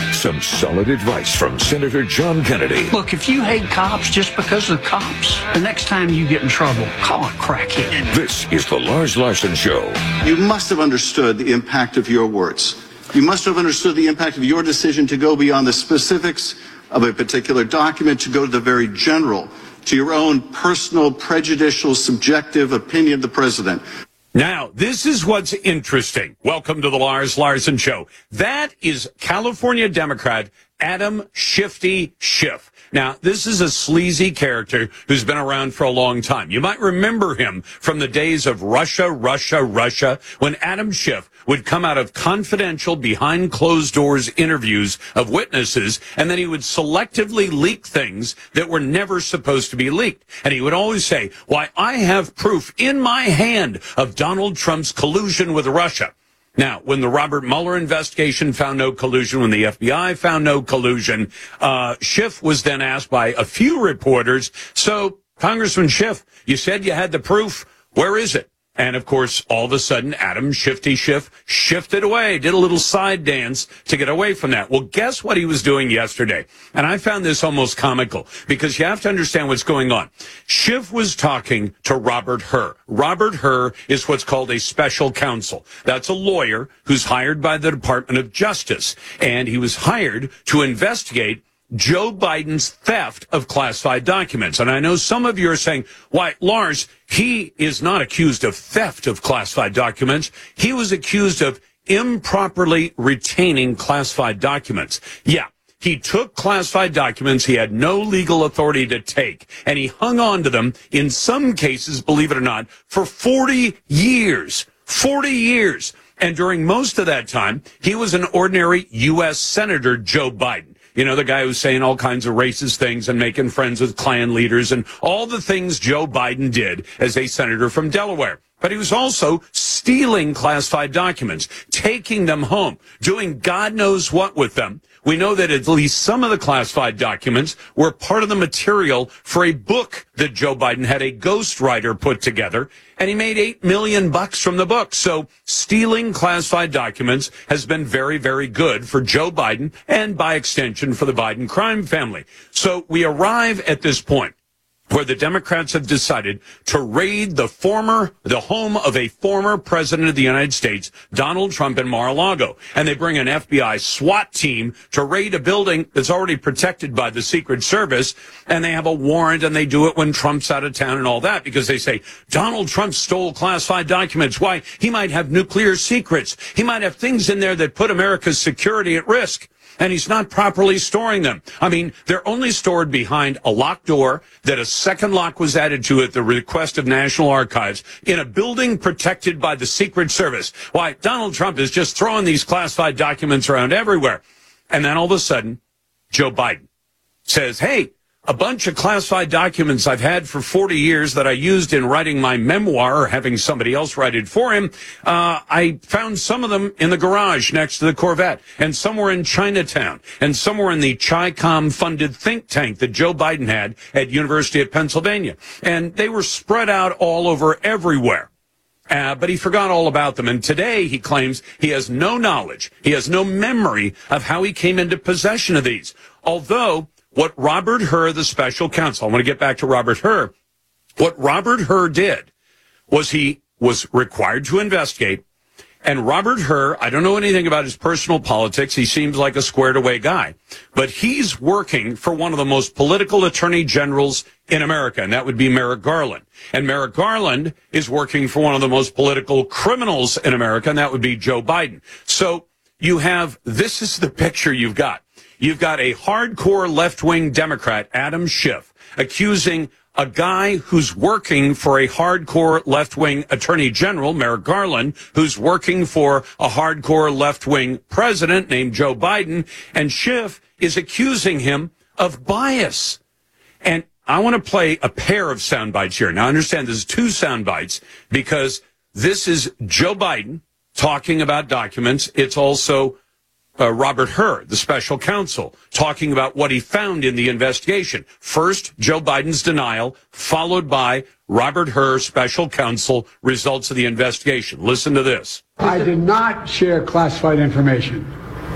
solid advice from Senator John Kennedy. Look, if you hate cops just because of cops, the next time you get in trouble, call a crackhead. This is the Lars Larson Show. You must have understood the impact of your words. You must have understood the impact of your decision to go beyond the specifics of a particular document, to go to the very general, to your own personal, prejudicial, subjective opinion of the president. Now, this is what's interesting. Welcome to the Lars Larson Show. That is California Democrat Adam Shifty Schiff. Now, this is a sleazy character who's been around for a long time. You might remember him from the days of Russia, Russia, Russia, when Adam Schiff would come out of confidential, behind closed doors interviews of witnesses, and then he would selectively leak things that were never supposed to be leaked. And he would always say, why, I have proof in my hand of Donald Trump's collusion with Russia. Now, when the Robert Mueller investigation found no collusion, when the F B I found no collusion, uh, Schiff was then asked by a few reporters, so, Congressman Schiff, you said you had the proof. Where is it? And, of course, all of a sudden, Adam Shifty Schiff shifted away, did a little side dance to get away from that. Well, guess what he was doing yesterday? And I found this almost comical, because you have to understand what's going on. Schiff was talking to Robert Hur. Robert Hur is what's called a special counsel. That's a lawyer who's hired by the Department of Justice. And he was hired to investigate Joe Biden's theft of classified documents. And I know some of you are saying, why, Lars, he is not accused of theft of classified documents. He was accused of improperly retaining classified documents. Yeah, he took classified documents he had no legal authority to take, and he hung on to them, in some cases, believe it or not, for forty years. forty years. And during most of that time, he was an ordinary U S Senator, Joe Biden. You know, the guy who's saying all kinds of racist things and making friends with Klan leaders and all the things Joe Biden did as a senator from Delaware. But he was also stealing classified documents, taking them home, doing God knows what with them. We know that at least some of the classified documents were part of the material for a book that Joe Biden had a ghostwriter put together, and he made eight million bucks from the book. So stealing classified documents has been very, very good for Joe Biden and, by extension, for the Biden crime family. So we arrive at this point where the Democrats have decided to raid the former, the home of a former president of the United States, Donald Trump, in Mar-a-Lago. And they bring an F B I SWAT team to raid a building that's already protected by the Secret Service. And they have a warrant, and they do it when Trump's out of town and all that, because they say, Donald Trump stole classified documents. Why? He might have nuclear secrets. He might have things in there that put America's security at risk. And he's not properly storing them. I mean, they're only stored behind a locked door that a second lock was added to at the request of National Archives in a building protected by the Secret Service. Why, Donald Trump is just throwing these classified documents around everywhere. And then all of a sudden, Joe Biden says, hey, a bunch of classified documents I've had for forty years that I used in writing my memoir or having somebody else write it for him. Uh, I found some of them in the garage next to the Corvette, and some were in Chinatown, and some were in the Chi-Com funded think tank that Joe Biden had at University of Pennsylvania. And they were spread out all over everywhere. Uh, but he forgot all about them. And today he claims he has no knowledge. He has no memory of how he came into possession of these. Although what Robert Hur, the special counsel, I want to get back to Robert Hur. What Robert Hur did was he was required to investigate. And Robert Hur, I don't know anything about his personal politics. He seems like a squared away guy. But he's working for one of the most political attorney generals in America, and that would be Merrick Garland. And Merrick Garland is working for one of the most political criminals in America, and that would be Joe Biden. So you have, this is the picture you've got. You've got a hardcore left-wing Democrat, Adam Schiff, accusing a guy who's working for a hardcore left-wing attorney general, Merrick Garland, who's working for a hardcore left-wing president named Joe Biden, and Schiff is accusing him of bias. And I want to play a pair of sound bites here. Now, understand this is two sound bites because this is Joe Biden talking about documents. It's also Uh, Robert Hur, the special counsel, talking about what he found in the investigation. First, Joe Biden's denial, followed by Robert Hur, special counsel, results of the investigation. Listen to this. I did not share classified information.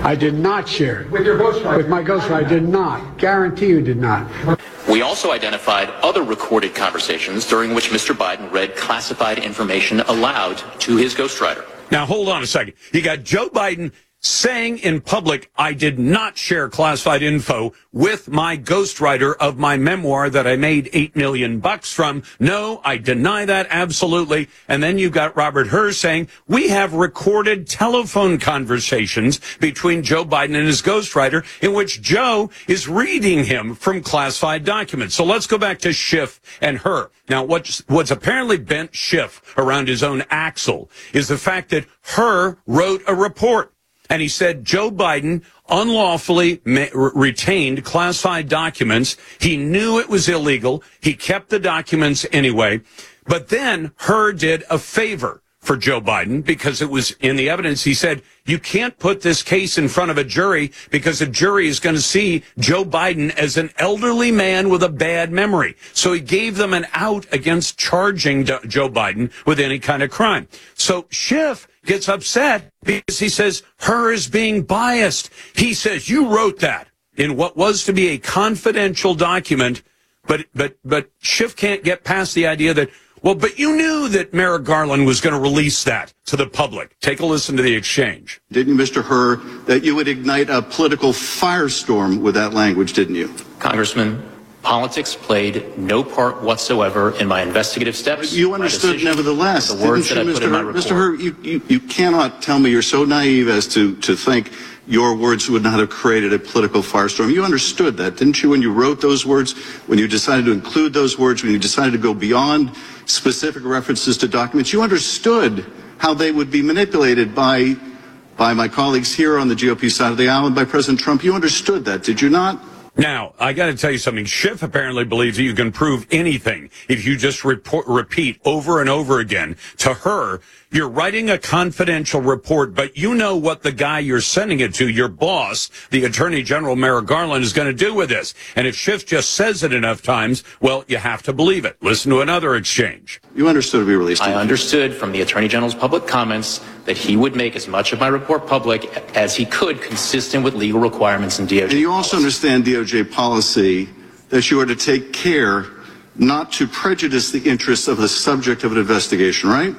I did not share it. With your ghostwriter? With my ghostwriter, I did not. Guarantee you did not. We also identified other recorded conversations during which Mister Biden read classified information aloud to his ghostwriter. Now, hold on a second. You got Joe Biden saying in public, I did not share classified info with my ghostwriter of my memoir that I made eight million bucks from. No, I deny that absolutely. And then you got Robert Hur saying we have recorded telephone conversations between Joe Biden and his ghostwriter in which Joe is reading him from classified documents. So let's go back to Schiff and Hur. Now, what's, what's apparently bent Schiff around his own axle is the fact that Hur wrote a report. And he said Joe Biden unlawfully ma- retained classified documents. He knew it was illegal. He kept the documents anyway. But then Hur did a favor for Joe Biden because it was in the evidence. He said, you can't put this case in front of a jury because a jury is going to see Joe Biden as an elderly man with a bad memory. So he gave them an out against charging D- Joe Biden with any kind of crime. So Schiff gets upset because he says Hur is being biased. He says, you wrote that in what was to be a confidential document, but but but Schiff can't get past the idea that, well, but you knew that Merrick Garland was going to release that to the public. Take a listen to the exchange. Didn't you, Mister Hur, that you would ignite a political firestorm with that language, didn't you? Congressman, politics played no part whatsoever in my investigative steps. You understood, nevertheless, the words didn't you, that I put in my report. Mister Hur, you, you, you cannot tell me you're so naive as to, to think your words would not have created a political firestorm. You understood that, didn't you, when you wrote those words, when you decided to include those words, when you decided to go beyond specific references to documents? You understood how they would be manipulated by, by my colleagues here on the G O P side of the aisle and by President Trump. You understood that, did you not? Now, I got to tell you something. Schiff apparently believes that you can prove anything if you just report, repeat over and over again to her. You're writing a confidential report, but you know what the guy you're sending it to, your boss, the Attorney General Merrick Garland, is going to do with this. And if Schiff just says it enough times, well, you have to believe it. Listen to another exchange. You understood to be released. I understood from the Attorney General's public comments that he would make as much of my report public as he could, consistent with legal requirements in D O J. And you also understand D O J policy that you are to take care not to prejudice the interests of the subject of an investigation, right?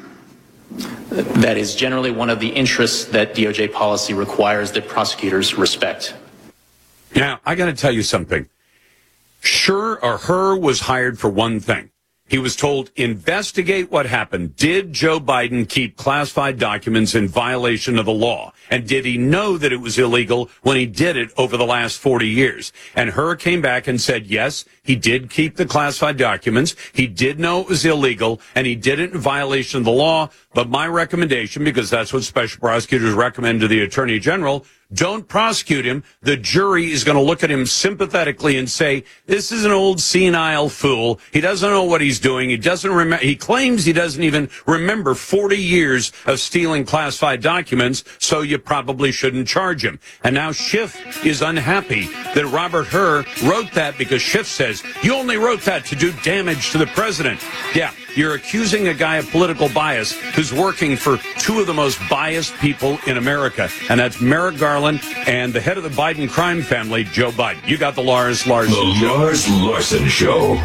That is generally one of the interests that D O J policy requires that prosecutors respect. Now, I got to tell you something. Sure, or Hur was hired for one thing. He was told, investigate what happened. Did Joe Biden keep classified documents in violation of the law? And did he know that it was illegal when he did it over the last forty years? And Hur came back and said, yes, he did keep the classified documents. He did know it was illegal, and he did it in violation of the law. But my recommendation, because that's what special prosecutors recommend to the Attorney General, don't prosecute him. The jury is going to look at him sympathetically and say, this is an old senile fool. He doesn't know what he's doing. He doesn't remember. He claims he doesn't even remember forty years of stealing classified documents, so you probably shouldn't charge him. And now Schiff is unhappy that Robert Hur wrote that because Schiff says, you only wrote that to do damage to the president. Yeah. You're accusing a guy of political bias who's working for two of the most biased people in America, and that's Merrick Garland and the head of the Biden crime family, Joe Biden. You got the Lars Larson the Show. Lars Larson Show.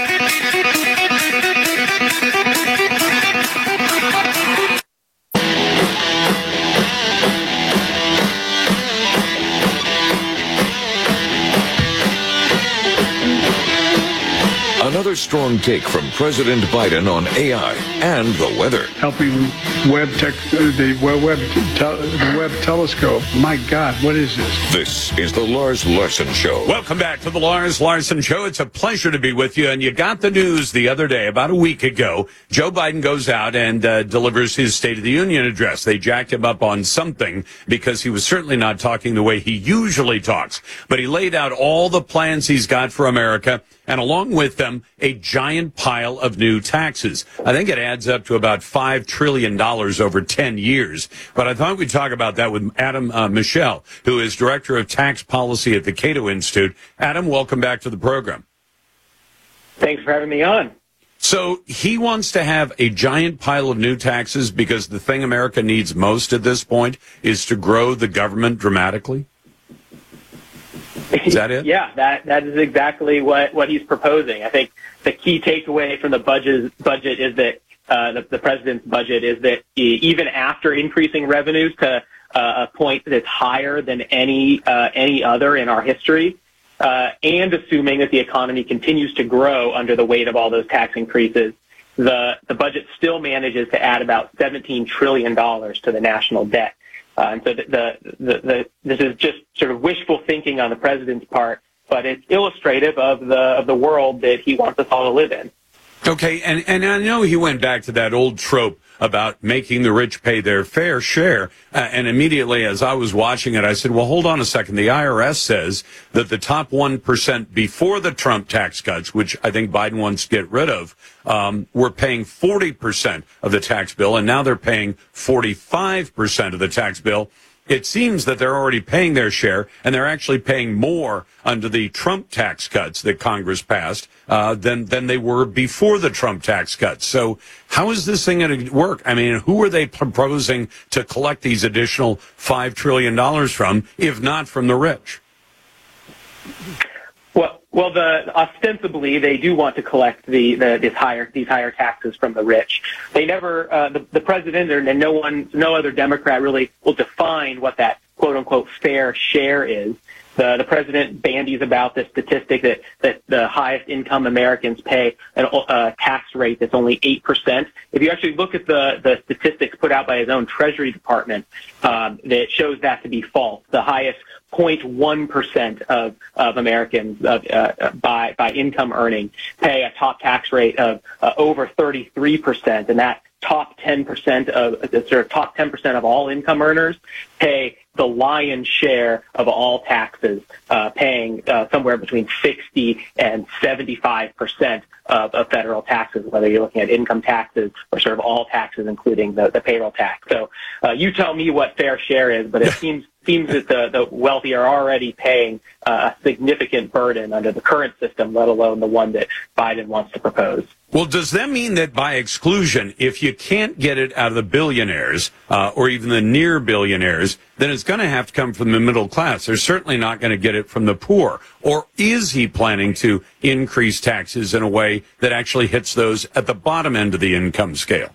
Another strong take from President Biden on A I and the weather. Helping Webb tech, the Webb, tel, the Webb telescope. My God, what is this? This is the Lars Larson Show. Welcome back to the Lars Larson Show. It's a pleasure to be with you. And you got the news the other day, about a week ago. Joe Biden goes out and uh, delivers his State of the Union address. They jacked him up on something because he was certainly not talking the way he usually talks. But he laid out all the plans he's got for America, and along with them, a giant pile of new taxes. I think it adds up to about five trillion dollars over ten years. But I thought we'd talk about that with Adam uh, Michel, who is Director of Tax Policy at the Cato Institute. Adam, welcome back to the program. Thanks for having me on. So he wants to have a giant pile of new taxes because the thing America needs most at this point is to grow the government dramatically? Is that it? Yeah, that that is exactly what, what he's proposing. I think the key takeaway from the budget budget is that uh, the, the president's budget is that even after increasing revenues to uh, a point that's higher than any uh, any other in our history, uh, and assuming that the economy continues to grow under the weight of all those tax increases, the the budget still manages to add about seventeen trillion dollars to the national debt. Uh, and so the, the, the, the, this is just sort of wishful thinking on the president's part, but it's illustrative of the of the world that he wants us all to live in. Okay, and, and I know he went back to that old trope about making the rich pay their fair share. Uh, and immediately as I was watching it, I said, well, hold on a second. The I R S says that the top one percent before the Trump tax cuts, which I think Biden wants to get rid of, um, were paying forty percent of the tax bill, and now they're paying forty-five percent of the tax bill. It seems that they're already paying their share, and they're actually paying more under the Trump tax cuts that Congress passed uh, than than they were before the Trump tax cuts. So how is this thing going to work? I mean, who are they proposing to collect these additional five trillion dollars from, if not from the rich? Well, well, the ostensibly they do want to collect the, the this higher these higher taxes from the rich. They never uh, the the president and no one no other Democrat really will define what that quote unquote fair share is. The the president bandies about the statistic that that the highest income Americans pay a uh, tax rate that's only eight percent. If you actually look at the the statistics put out by his own Treasury Department, um, that shows that to be false. The highest zero point one percent of, of Americans uh, uh, by, by income earning pay a top tax rate of uh, over thirty-three percent, and that top ten percent of the sort of top ten percent of all income earners pay the lion's share of all taxes, uh, paying uh, somewhere between sixty and seventy-five percent of, of federal taxes, whether you're looking at income taxes or sort of all taxes, including the, the payroll tax. So uh, you tell me what fair share is, but it seems seems that the, the wealthy are already paying uh, a significant burden under the current system, let alone the one that Biden wants to propose. Well, does that mean that by exclusion, if you can't get it out of the billionaires uh, or even the near billionaires, then it's going to have to come from the middle class? They're certainly not going to get it from the poor. Or is he planning to increase taxes in a way that actually hits those at the bottom end of the income scale?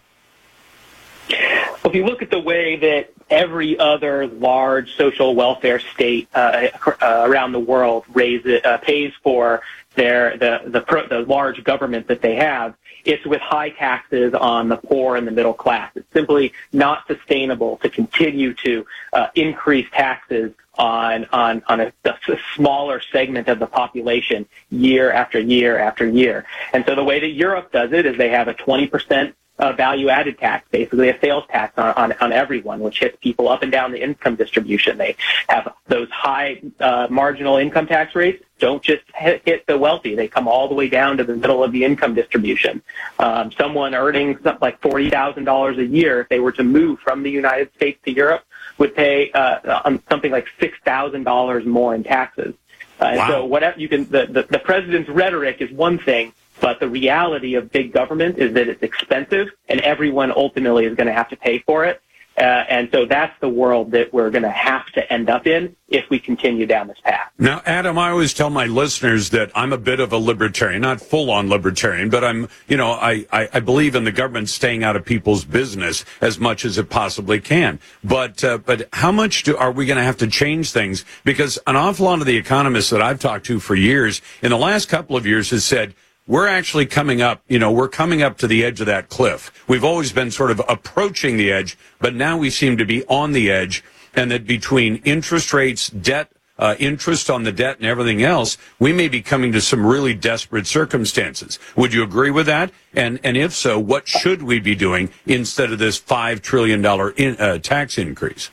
If you look at the way that every other large social welfare state uh, uh, around the world raises, uh, pays for their the the, pro, the large government that they have, it's with high taxes on the poor and the middle class. It's simply not sustainable to continue to uh, increase taxes on on on a, a smaller segment of the population year after year after year. And so the way that Europe does it is they have a twenty percent Uh, value-added tax, basically a sales tax on, on, on everyone, which hits people up and down the income distribution. They have those high uh, marginal income tax rates don't just hit, hit the wealthy. They come all the way down to the middle of the income distribution. Um, someone earning something like forty thousand dollars a year, if they were to move from the United States to Europe, would pay uh, um, something like six thousand dollars more in taxes. Uh, wow. And so whatever you can, the, the, the president's rhetoric is one thing, but the reality of big government is that it's expensive, and everyone ultimately is going to have to pay for it. Uh, and so that's the world that we're going to have to end up in if we continue down this path. Now, Adam, I always tell my listeners that I'm a bit of a libertarian, not full-on libertarian, but I'm, you know, I, I, I believe in the government staying out of people's business as much as it possibly can. But uh, but how much do, are we going to have to change things? Because an awful lot of the economists that I've talked to for years, in the last couple of years, has said, we're actually coming up, you know, we're coming up to the edge of that cliff. We've always been sort of approaching the edge, but now we seem to be on the edge, and that between interest rates, debt, uh, interest on the debt, and everything else, we may be coming to some really desperate circumstances. Would you agree with that? And and if so, what should we be doing instead of this five trillion dollars in, uh, tax increase?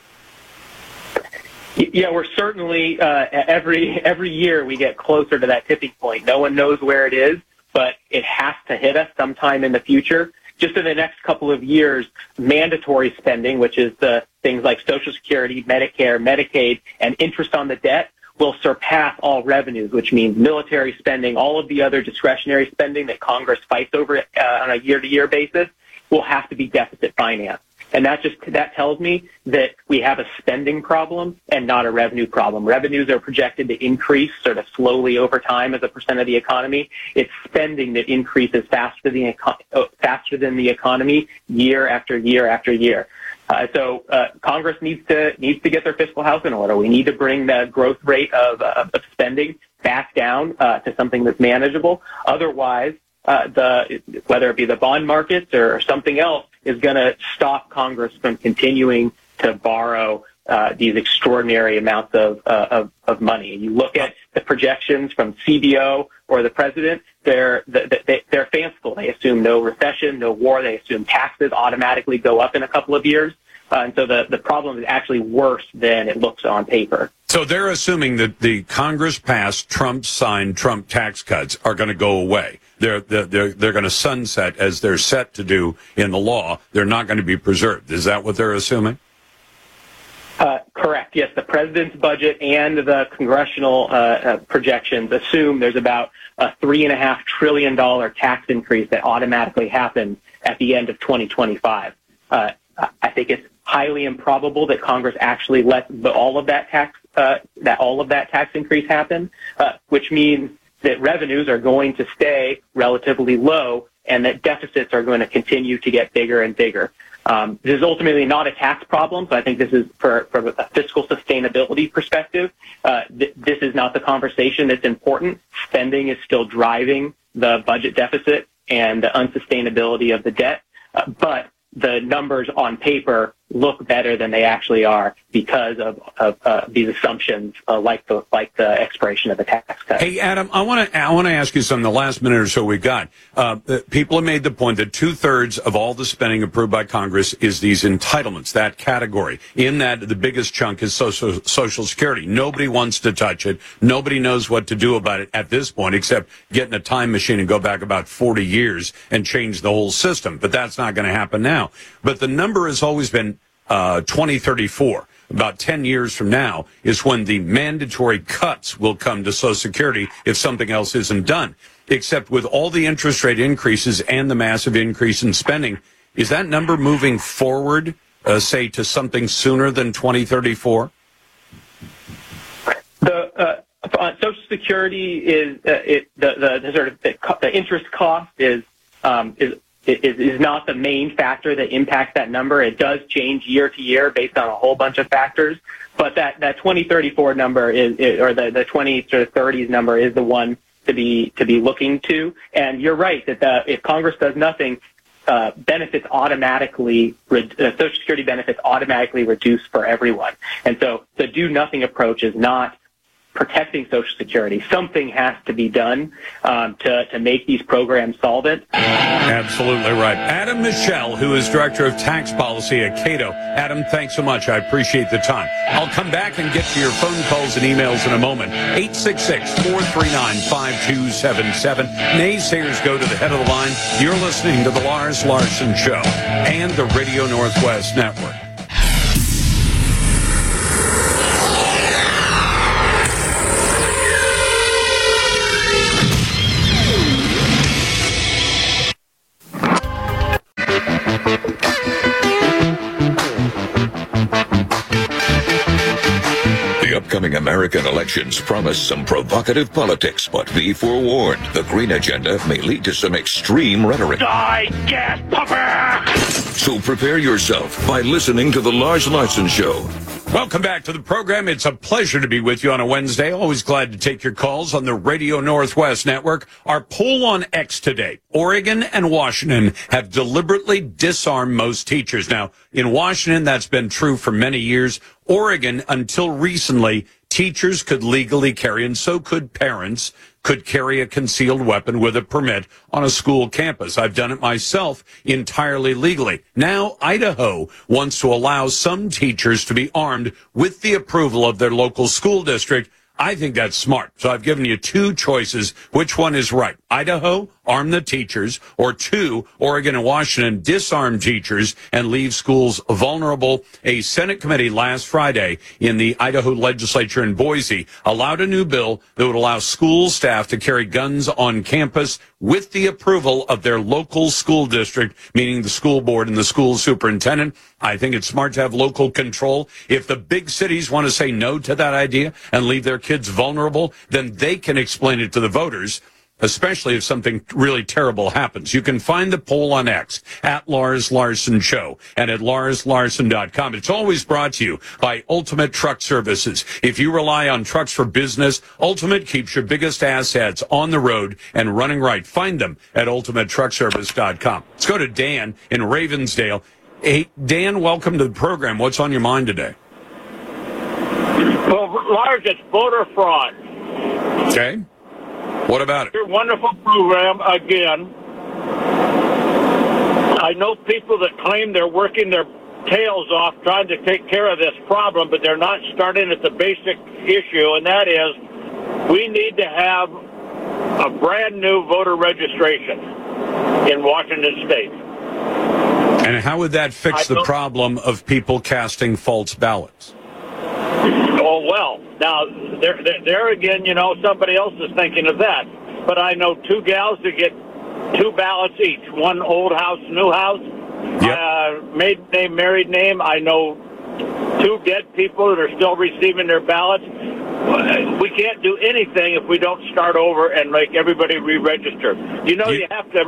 Yeah, we're certainly, uh, every every year we get closer to that tipping point. No one knows where it is, but it has to hit us sometime in the future. Just in the next couple of years, mandatory spending, which is the things like Social Security, Medicare, Medicaid, and interest on the debt, will surpass all revenues, which means military spending, all of the other discretionary spending that Congress fights over uh, on a year-to-year basis will have to be deficit financed. And that just that tells me that we have a spending problem and not a revenue problem. Revenues are projected to increase sort of slowly over time as a percent of the economy. It's spending that increases faster than the, eco- faster than the economy year after year after year. Uh, so uh, Congress needs to needs to get their fiscal house in order. We need to bring the growth rate of, uh, of spending back down uh, to something that's manageable. Otherwise, uh, the whether it be the bond markets or something else is going to stop Congress from continuing to borrow uh, these extraordinary amounts of, uh, of of money. You look at the projections from C B O or the president; they're they're fanciful. They assume no recession, no war. They assume taxes automatically go up in a couple of years, uh, and so the the problem is actually worse than it looks on paper. So they're assuming that the Congress passed, Trump signed, Trump tax cuts are going to go away. They're they're they're going to sunset as they're set to do in the law. They're not going to be preserved. Is that what they're assuming? Uh, correct. Yes, the president's budget and the congressional uh, uh, projections assume there's about a three and a half trillion dollar tax increase that automatically happens at the end of twenty twenty-five. Uh, I think it's highly improbable that Congress actually lets the, all of that tax uh, that all of that tax increase happen, uh, which means that revenues are going to stay relatively low and that deficits are going to continue to get bigger and bigger. Um, this is ultimately not a tax problem, so I think this is, for, from a fiscal sustainability perspective, uh, th- this is not the conversation that's important. Spending is still driving the budget deficit and the unsustainability of the debt, uh, but the numbers on paper look better than they actually are because of, of uh, these assumptions, uh, like the like the expiration of the tax cut. Hey, Adam, I want to I want to ask you something. The last minute or so we got, uh, people have made the point that two thirds of all the spending approved by Congress is these entitlements, that category. In that, the biggest chunk is social Social Security. Nobody wants to touch it. Nobody knows what to do about it at this point, except get in a time machine and go back about forty years and change the whole system. But that's not going to happen now. But the number has always been Uh, twenty thirty-four, about ten years from now, is when the mandatory cuts will come to Social Security if something else isn't done. Except with all the interest rate increases and the massive increase in spending, is that number moving forward, uh, say, to something sooner than twenty thirty-four? The uh, Social Security is uh, it the, the, the sort of the, the interest cost is um, is. Is, is not the main factor that impacts that number. It does change year to year based on a whole bunch of factors, but that, that twenty thirty-four number is, is or the, the twenty sort of thirties number is the one to be to be looking to. And you're right that the, if Congress does nothing, uh, benefits automatically, uh, Social Security benefits automatically reduce for everyone. And so the do nothing approach is not protecting Social Security. Something has to be done um, to, to make these programs solvent. Absolutely right. Adam Michel, who is Director of Tax Policy at Cato. Adam, thanks so much. I appreciate the time. I'll come back and get to your phone calls and emails in a moment. eight six six, four three nine, five two seven seven. Naysayers go to the head of the line. You're listening to The Lars Larson Show and the Radio Northwest Network. Upcoming American elections promise some provocative politics, but be forewarned, the Green Agenda may lead to some extreme rhetoric. Die, gas puffer! So prepare yourself by listening to The Lars Larson Show. Welcome back to the program. It's a pleasure to be with you on a Wednesday. Always glad to take your calls on the Radio Northwest Network. Our poll on X today. Oregon and Washington have deliberately disarmed most teachers. Now, in Washington, that's been true for many years. Oregon, until recently, teachers could legally carry, and so could parents, could carry a concealed weapon with a permit on a school campus. I've done it myself entirely legally. Now, Idaho wants to allow some teachers to be armed with the approval of their local school district. I think that's smart. So I've given you two choices. Which one is right, Idaho arm the teachers, or two, Oregon and Washington disarm teachers and leave schools vulnerable. A Senate committee last Friday in the Idaho legislature in Boise allowed a new bill that would allow school staff to carry guns on campus with the approval of their local school district, meaning the school board and the school superintendent. I think it's smart to have local control. If the big cities want to say no to that idea and leave their kids vulnerable, then they can explain it to the voters, especially if something really terrible happens. You can find the poll on X, at Lars Larson Show, and at lars larson dot com. It's always brought to you by Ultimate Truck Services. If you rely on trucks for business, Ultimate keeps your biggest assets on the road and running right. Find them at ultimate truck service dot com. Let's go to Dan in Ravensdale. Hey, Dan, welcome to the program. What's on your mind today? Well, Lars, it's voter fraud. Okay. What about it? Your wonderful program again. I know people that claim they're working their tails off trying to take care of this problem, but they're not starting at the basic issue, and that is we need to have a brand new voter registration in Washington State. And how would that fix the problem of people casting false ballots? Oh, well, now, there, there, there again, you know, somebody else is thinking of that. But I know two gals that get two ballots each, one old house, new house, yep. uh, maiden name, married name. I know two dead people that are still receiving their ballots. We can't do anything if we don't start over and make everybody re-register. You know, you, you have to...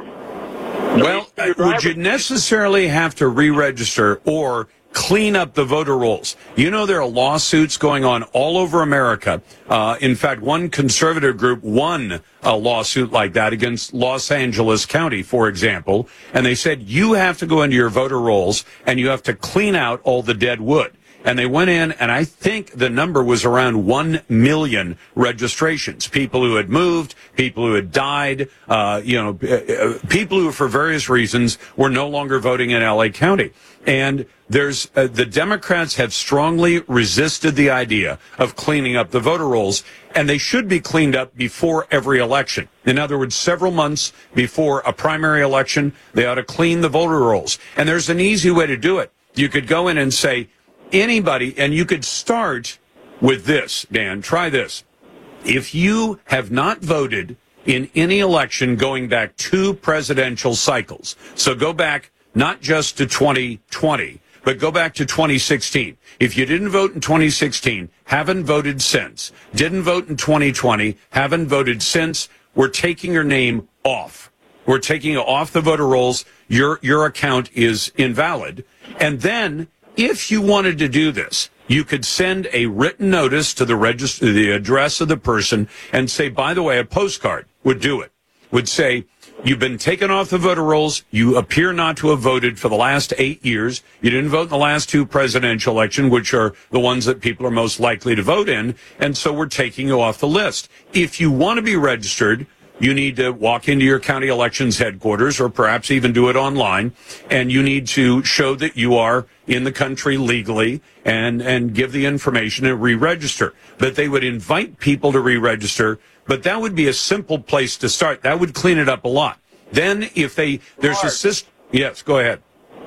Well, would you necessarily have to re-register or clean up the voter rolls? You know, there are lawsuits going on all over America. Uh, in fact, one conservative group won a lawsuit like that against Los Angeles County, for example. And they said, you have to go into your voter rolls and you have to clean out all the dead wood. And they went in, and I think the number was around one million registrations. People who had moved, people who had died, uh, you know, uh, people who, for various reasons, were no longer voting in L A County. And there's uh, the Democrats have strongly resisted the idea of cleaning up the voter rolls, and they should be cleaned up before every election. In other words, several months before a primary election, they ought to clean the voter rolls. And there's an easy way to do it. You could go in and say, anybody, and you could start with this, Dan, try this. If you have not voted in any election going back two presidential cycles, so go back not just to twenty twenty, but go back to twenty sixteen. If you didn't vote in twenty sixteen, haven't voted since, didn't vote in twenty twenty, haven't voted since, we're taking your name off. We're taking it off the voter rolls. Your, your account is invalid. And then, if you wanted to do this, you could send a written notice to the register, the address of the person, and say, by the way, a postcard would do it. Would say, you've been taken off the voter rolls. You appear not to have voted for the last eight years. You didn't vote in the last two presidential elections, which are the ones that people are most likely to vote in. And so we're taking you off the list. If you want to be registered, you need to walk into your county elections headquarters, or perhaps even do it online, and you need to show that you are in the country legally and, and give the information and re-register. But they would invite people to re-register, but that would be a simple place to start. That would clean it up a lot. Then if they, there's a system. Yes, go ahead.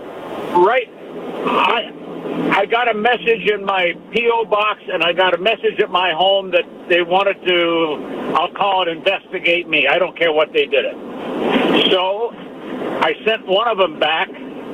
Right. I, I got a message in my P O box, and I got a message at my home that they wanted to, I'll call it, investigate me. I don't care what they did it. So I sent one of them back,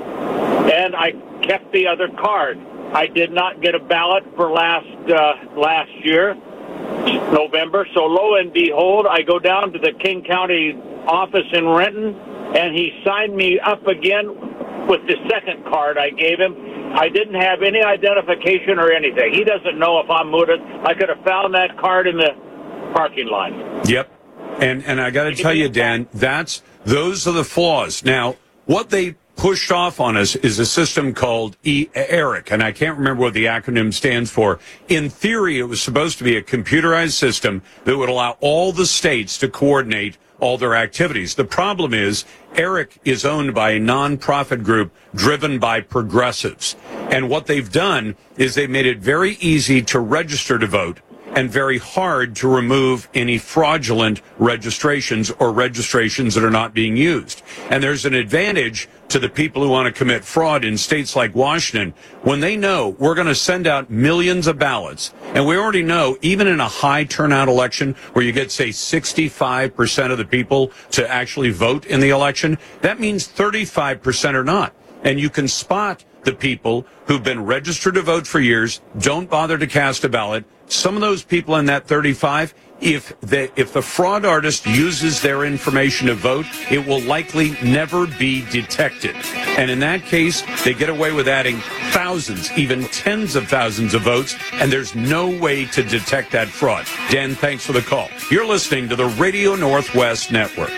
and I kept the other card. I did not get a ballot for last uh, last year, November. So lo and behold, I go down to the King County office in Renton, and he signed me up again with the second card I gave him. I didn't have any identification or anything. He doesn't know if I'm mooted. I could have found that card in the parking lot. Yep. And and I got to tell you, Dan, that's those are the flaws. Now, what they pushed off on us is a system called E ERIC, and I can't remember what the acronym stands for. In theory, it was supposed to be a computerized system that would allow all the states to coordinate all their activities. The problem is ERIC is owned by a nonprofit group driven by progressives. And what they've done is they've made it very easy to register to vote and very hard to remove any fraudulent registrations or registrations that are not being used. And there's an advantage to the people who want to commit fraud in states like Washington when they know we're going to send out millions of ballots. And we already know, even in a high turnout election where you get, say, sixty-five percent of the people to actually vote in the election, that means thirty-five percent are not. And you can spot the people who've been registered to vote for years, don't bother to cast a ballot. Some of those people in that thirty-five, if the, if the fraud artist uses their information to vote, it will likely never be detected. And in that case, they get away with adding thousands, even tens of thousands of votes, and there's no way to detect that fraud. Dan, thanks for the call. You're listening to the Radio Northwest Network.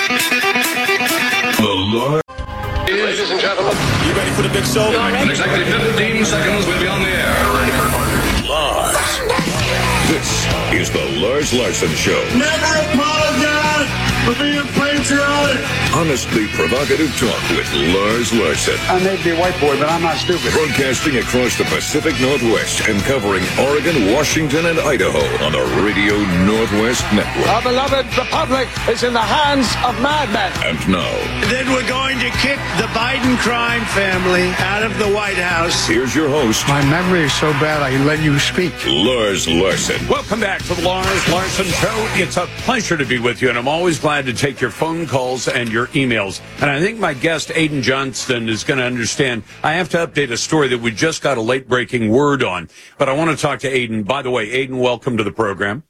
The Lord. Ladies and gentlemen, you ready for the big show? In exactly fifteen seconds, we'll be on the air. Lars. This is the Lars Larson Show. Never apologize for being patriotic. Honestly provocative talk with Lars Larson. I may be a white boy, but I'm not stupid. Broadcasting across the Pacific Northwest and covering Oregon, Washington, and Idaho on the Radio Northwest Network. Our beloved republic is in the hands of madmen. And now, Then we're going to kick the Biden crime family out of the White House. here's your host, My memory is so bad I let you speak. Lars Larson. Welcome back to the Lars Larson Show. It's a pleasure to be with you, and I'm always glad to take your phone calls and your emails. And I think my guest, Aiden Johnston, is going to understand. I have to update a story that we just got a late-breaking word on, but I want to talk to Aiden. By the way, Aiden, welcome to the program.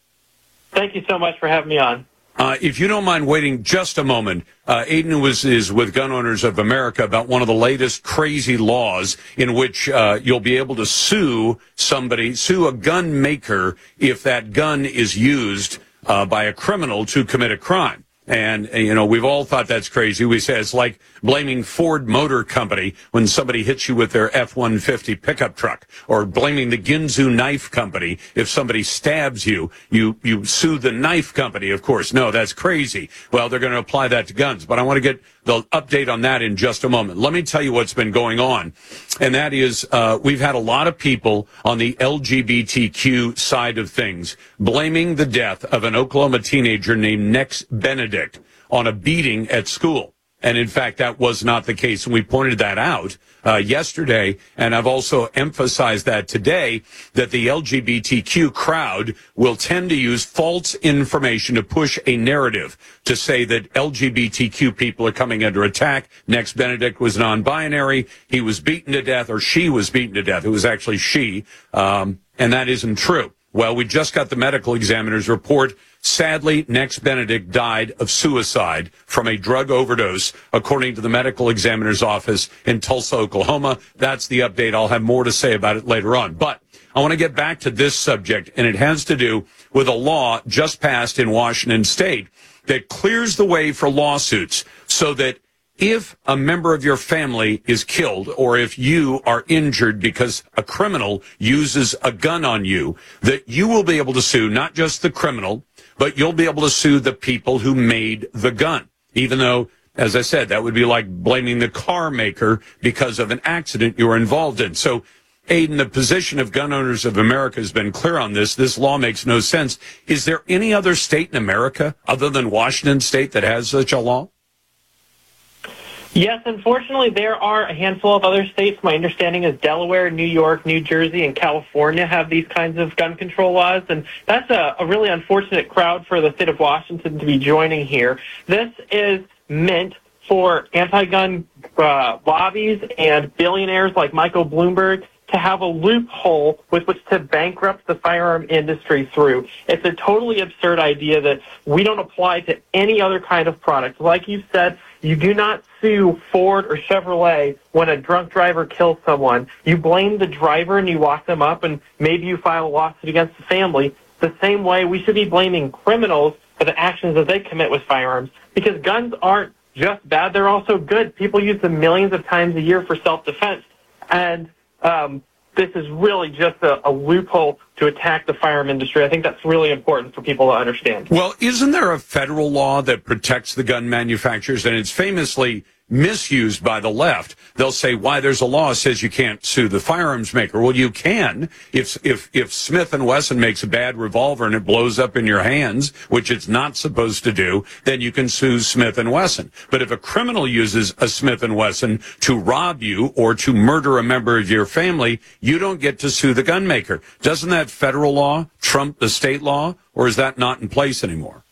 Thank you so much for having me on. Uh, if you don't mind waiting just a moment, uh, Aiden was, is with Gun Owners of America about one of the latest crazy laws in which uh, you'll be able to sue somebody, sue a gun maker if that gun is used uh, by a criminal to commit a crime. And, you know, we've all thought that's crazy. We say it's like blaming Ford Motor Company when somebody hits you with their F one fifty pickup truck, or blaming the Ginzu Knife Company if somebody stabs you. You you sue the knife company, of course. No, that's crazy. Well, they're going to apply that to guns. But I want to get the update on that in just a moment. Let me tell you what's been going on, and that is uh, we've had a lot of people on the L G B T Q side of things blaming the death of an Oklahoma teenager named Nex Benedict on a beating at school. And in fact, that was not the case. And we pointed that out uh, yesterday. And I've also emphasized that today, that the L G B T Q crowd will tend to use false information to push a narrative to say that L G B T Q people are coming under attack. Nex Benedict was non-binary. He was beaten to death, or she was beaten to death. It was actually she. Um, and that isn't true. Well, we just got the medical examiner's report. Sadly, Nex Benedict died of suicide from a drug overdose, according to the medical examiner's office in Tulsa, Oklahoma. That's the update. I'll have more to say about it later on. But I want to get back to this subject, and it has to do with a law just passed in Washington State that clears the way for lawsuits so that if a member of your family is killed, or if you are injured because a criminal uses a gun on you, that you will be able to sue not just the criminal, but you'll be able to sue the people who made the gun, even though, as I said, that would be like blaming the car maker because of an accident you were involved in. So, Aiden, the position of Gun Owners of America has been clear on this. This law makes no sense. Is there any other state in America other than Washington State that has such a law? Yes, unfortunately, there are a handful of other states. My understanding is Delaware, New York, New Jersey, and California have these kinds of gun control laws, and that's a, a really unfortunate crowd for the state of Washington to be joining here. This is meant for anti-gun uh, lobbies and billionaires like Michael Bloomberg to have a loophole with which to bankrupt the firearm industry through. It's a totally absurd idea that we don't apply to any other kind of product. Like you said, you do not sue Ford or Chevrolet when a drunk driver kills someone. You blame the driver and you lock them up, and maybe you file a lawsuit against the family. The same way we should be blaming criminals for the actions that they commit with firearms, because guns aren't just bad, they're also good. People use them millions of times a year for self-defense, and um, this is really just a, a loophole to attack the firearm industry. I think that's really important for people to understand. Well, isn't there a federal law that protects the gun manufacturers? And it's famously misused by the left. They'll say, why there's a law says you can't sue the firearms maker. Well, you can. If if if Smith and Wesson makes a bad revolver and it blows up in your hands, which it's not supposed to do, then you can sue Smith and Wesson. But if a criminal uses a Smith and Wesson to rob you or to murder a member of your family, you don't get to sue the gun maker. Doesn't that federal law trump the state law, or is that not in place anymore?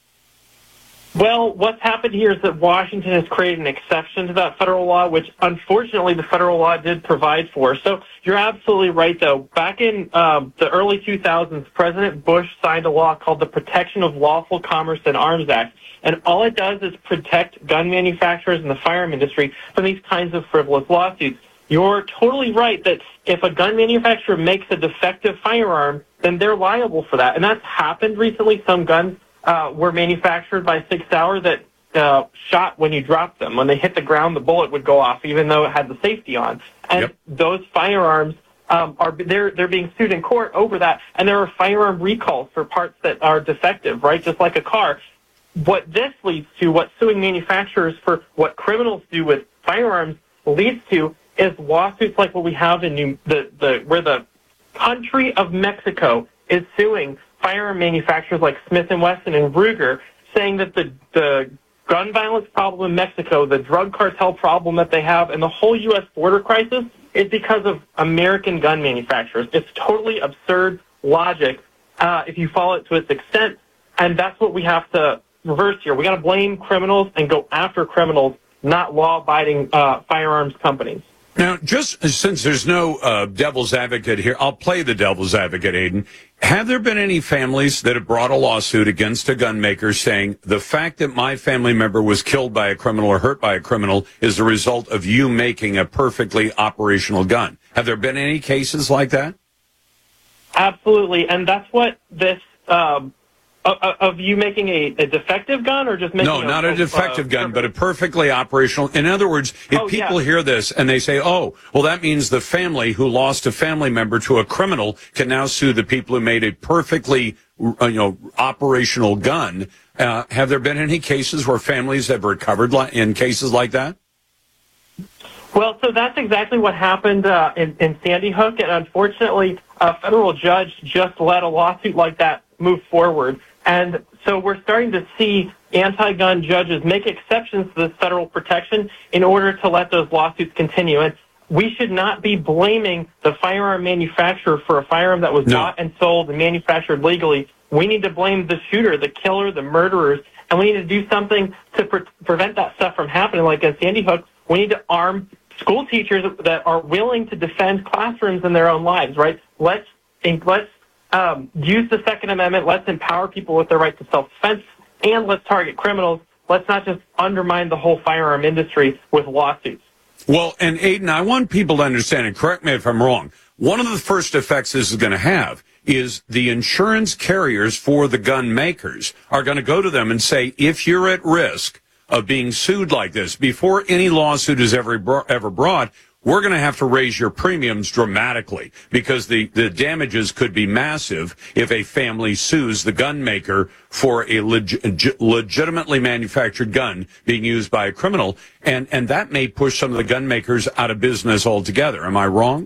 Well, what's happened here is that Washington has created an exception to that federal law, which unfortunately the federal law did provide for. So you're absolutely right, though. Back in um, the early two thousands, President Bush signed a law called the Protection of Lawful Commerce and Arms Act. And all it does is protect gun manufacturers and the firearm industry from these kinds of frivolous lawsuits. You're totally right that if a gun manufacturer makes a defective firearm, then they're liable for that. And that's happened recently. Some guns Uh, were manufactured by Sig Sauer that uh, shot when you dropped them. When they hit the ground, the bullet would go off, even though it had the safety on. And yep. those firearms um, are they're they're being sued in court over that. And there are firearm recalls for parts that are defective, right? Just like a car. What this leads to, what suing manufacturers for what criminals do with firearms leads to, is lawsuits like what we have in New the the where the country of Mexico is suing firearm manufacturers like Smith and Wesson and Ruger, saying that the the gun violence problem in Mexico, the drug cartel problem that they have, and the whole U S border crisis is because of American gun manufacturers. It's totally absurd logic uh, if you follow it to its extent, and that's what we have to reverse here. We got to blame criminals and go after criminals, not law-abiding uh, firearms companies. Now, just since there's no uh, devil's advocate here, I'll play the devil's advocate, Aiden. Have there been any families that have brought a lawsuit against a gun maker saying the fact that my family member was killed by a criminal or hurt by a criminal is the result of you making a perfectly operational gun? Have there been any cases like that? Absolutely, and that's what this um, of you making a, a defective gun, or just making no, a, not a defective uh, gun, but a perfectly operational. In other words, if oh, people yeah. hear this and they say, "Oh, well, that means the family who lost a family member to a criminal can now sue the people who made a perfectly, uh, you know, operational gun." Uh, have there been any cases where families have recovered li- in cases like that? Well, so that's exactly what happened uh, in, in Sandy Hook, and unfortunately, a federal judge just let a lawsuit like that move forward. And so we're starting to see anti-gun judges make exceptions to this federal protection in order to let those lawsuits continue. And we should not be blaming the firearm manufacturer for a firearm that was no. bought and sold and manufactured legally. We need to blame the shooter, the killer, the murderers, and we need to do something to pre- prevent that stuff from happening. Like in Sandy Hook, we need to arm school teachers that are willing to defend classrooms in their own lives, right? Let's let's Um, use the Second Amendment. Let's empower people with their right to self-defense, and let's target criminals. Let's not just undermine the whole firearm industry with lawsuits. Well, and Aiden, I want people to understand, and correct me if I'm wrong, one of the first effects this is going to have is the insurance carriers for the gun makers are going to go to them and say, if you're at risk of being sued like this, before any lawsuit is ever, ever brought, we're going to have to raise your premiums dramatically because the, the damages could be massive if a family sues the gun maker for a leg- legitimately manufactured gun being used by a criminal. And, and that may push some of the gun makers out of business altogether. Am I wrong?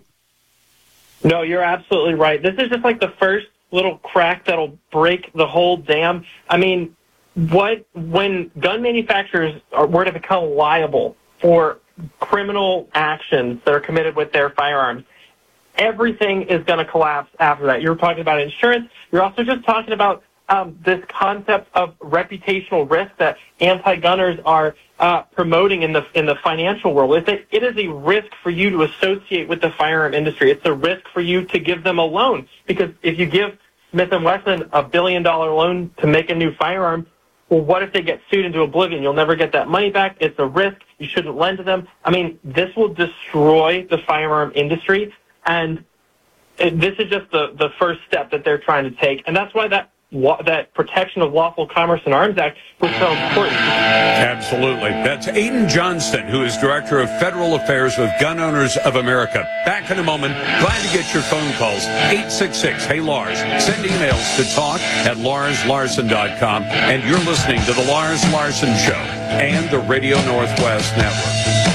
No, you're absolutely right. This is just like the first little crack that'll break the whole dam. I mean, what when gun manufacturers are, were to become liable for criminal actions that are committed with their firearms, everything is going to collapse after that. You're talking about insurance. You're also just talking about um, this concept of reputational risk that anti-gunners are uh, promoting in the in the financial world. It's a, it is a risk for you to associate with the firearm industry. It's a risk for you to give them a loan, because if you give Smith and Wesson a billion dollar loan to make a new firearm, well, what if they get sued into oblivion? You'll never get that money back. It's a risk. You shouldn't lend to them. I mean, this will destroy the firearm industry, and it, this is just the, the first step that they're trying to take. And that's why that that Protection of Lawful Commerce and Arms Act was so important. Absolutely. That's Aiden Johnston, who is Director of Federal Affairs with Gun Owners of America. Back in a moment. Glad to get your phone calls. eight six six, hey Lars. Send emails to talk at lars larson dot com. And you're listening to The Lars Larson Show. and the Radio Northwest Network.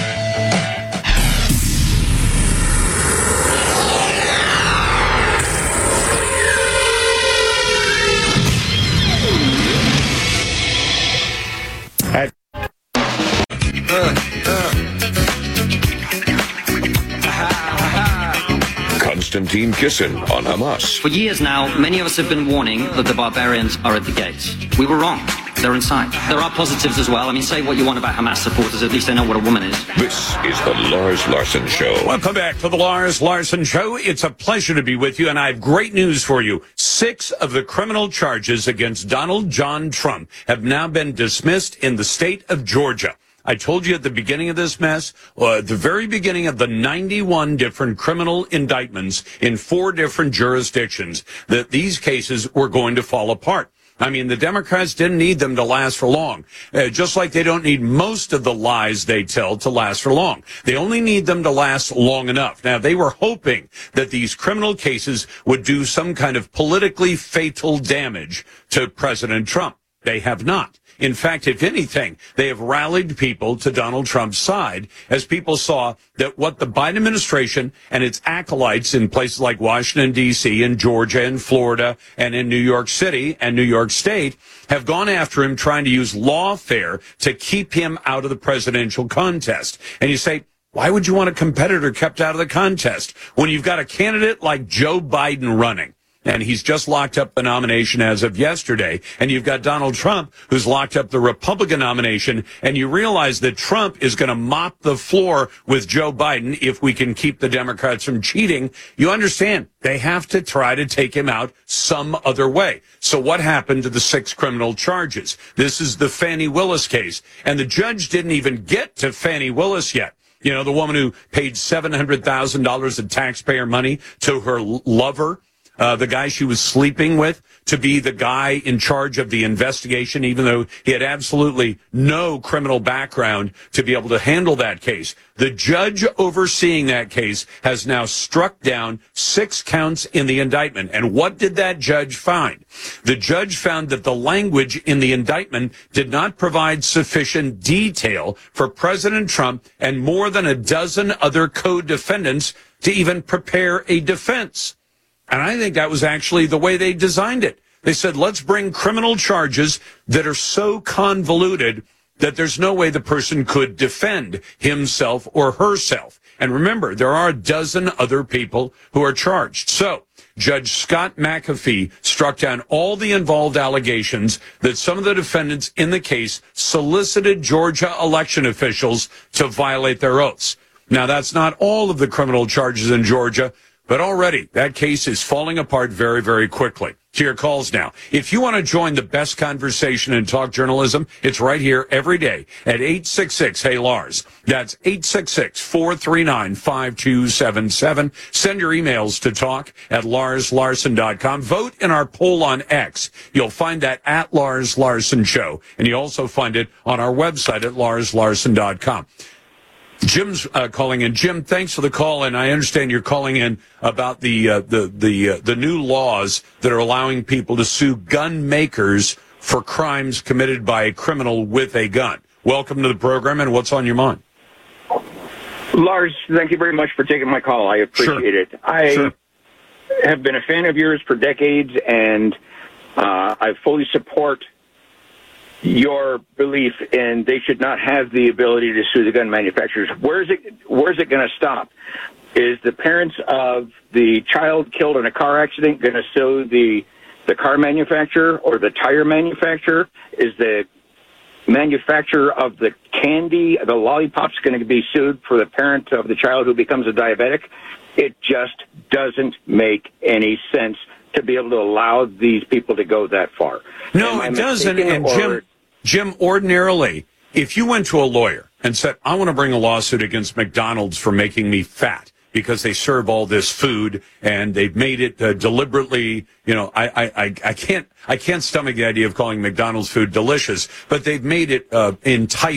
Konstantin Kisin on Hamas. For years now, many of us have been warning that the barbarians are at the gates. We were wrong. They're inside. There are positives as well. I mean, say what you want about Hamas supporters. At least they know what a woman is. This is the Lars Larson Show. Welcome back to the Lars Larson Show. It's a pleasure to be with you, and I have great news for you. Six of the criminal charges against Donald John Trump have now been dismissed in the state of Georgia. I told you at the beginning of this mess, uh, at the very beginning of the ninety-one different criminal indictments in four different jurisdictions, that these cases were going to fall apart. I mean, the Democrats didn't need them to last for long, uh, just like they don't need most of the lies they tell to last for long. They only need them to last long enough. Now, they were hoping that these criminal cases would do some kind of politically fatal damage to President Trump. They have not. In fact, if anything, they have rallied people to Donald Trump's side as people saw that what the Biden administration and its acolytes in places like Washington, D C, and Georgia, and Florida, and in New York City and New York State have gone after him trying to use lawfare to keep him out of the presidential contest. And you say, why would you want a competitor kept out of the contest when you've got a candidate like Joe Biden running? And he's just locked up the nomination as of yesterday. And you've got Donald Trump, who's locked up the Republican nomination. And you realize that Trump is going to mop the floor with Joe Biden if we can keep the Democrats from cheating. You understand, they have to try to take him out some other way. So what happened to the six criminal charges? This is the Fani Willis case. And the judge didn't even get to Fani Willis yet. You know, the woman who paid seven hundred thousand dollars of taxpayer money to her lover. Uh, the guy she was sleeping with, to be the guy in charge of the investigation, even though he had absolutely no criminal background to be able to handle that case. The judge overseeing that case has now struck down six counts in the indictment. And what did that judge find? The judge found that the language in the indictment did not provide sufficient detail for President Trump and more than a dozen other co-defendants to even prepare a defense. And I think that was actually the way they designed it. They said, let's bring criminal charges that are so convoluted that there's no way the person could defend himself or herself. And remember, there are a dozen other people who are charged. So Judge Scott McAfee struck down all the involved allegations that some of the defendants in the case solicited Georgia election officials to violate their oaths. Now, that's not all of the criminal charges in Georgia, but already that case is falling apart very, very quickly. To your calls now. If you want to join the best conversation in talk journalism, it's right here every day at eight six six, hey Lars. That's eight six six, four three nine, five two seven seven. Send your emails to talk at lars larson dot com. Vote in our poll on X. You'll find that at Lars Larson Show. And you also find it on our website at lars larson dot com. Jim's uh, calling in. Jim, thanks for the call, and I understand you're calling in about the uh, the the uh, the new laws that are allowing people to sue gun makers for crimes committed by a criminal with a gun. Welcome to the program, and what's on your mind? Lars, thank you very much for taking my call. I appreciate sure. it. I sure. have been a fan of yours for decades, and uh, I fully support your belief in they should not have the ability to sue the gun manufacturers. Where's it, where's it going to stop? Is the parents of the child killed in a car accident going to sue the, the car manufacturer or the tire manufacturer? Is the manufacturer of the candy, the lollipops, going to be sued for the parent of the child who becomes a diabetic? It just doesn't make any sense to be able to allow these people to go that far. No, it doesn't. And Jim, Jim, ordinarily, if you went to a lawyer and said, I want to bring a lawsuit against McDonald's for making me fat because they serve all this food and they've made it uh, deliberately, you know, I, I, I, I can't, I can't stomach the idea of calling McDonald's food delicious, but they've made it uh, enticing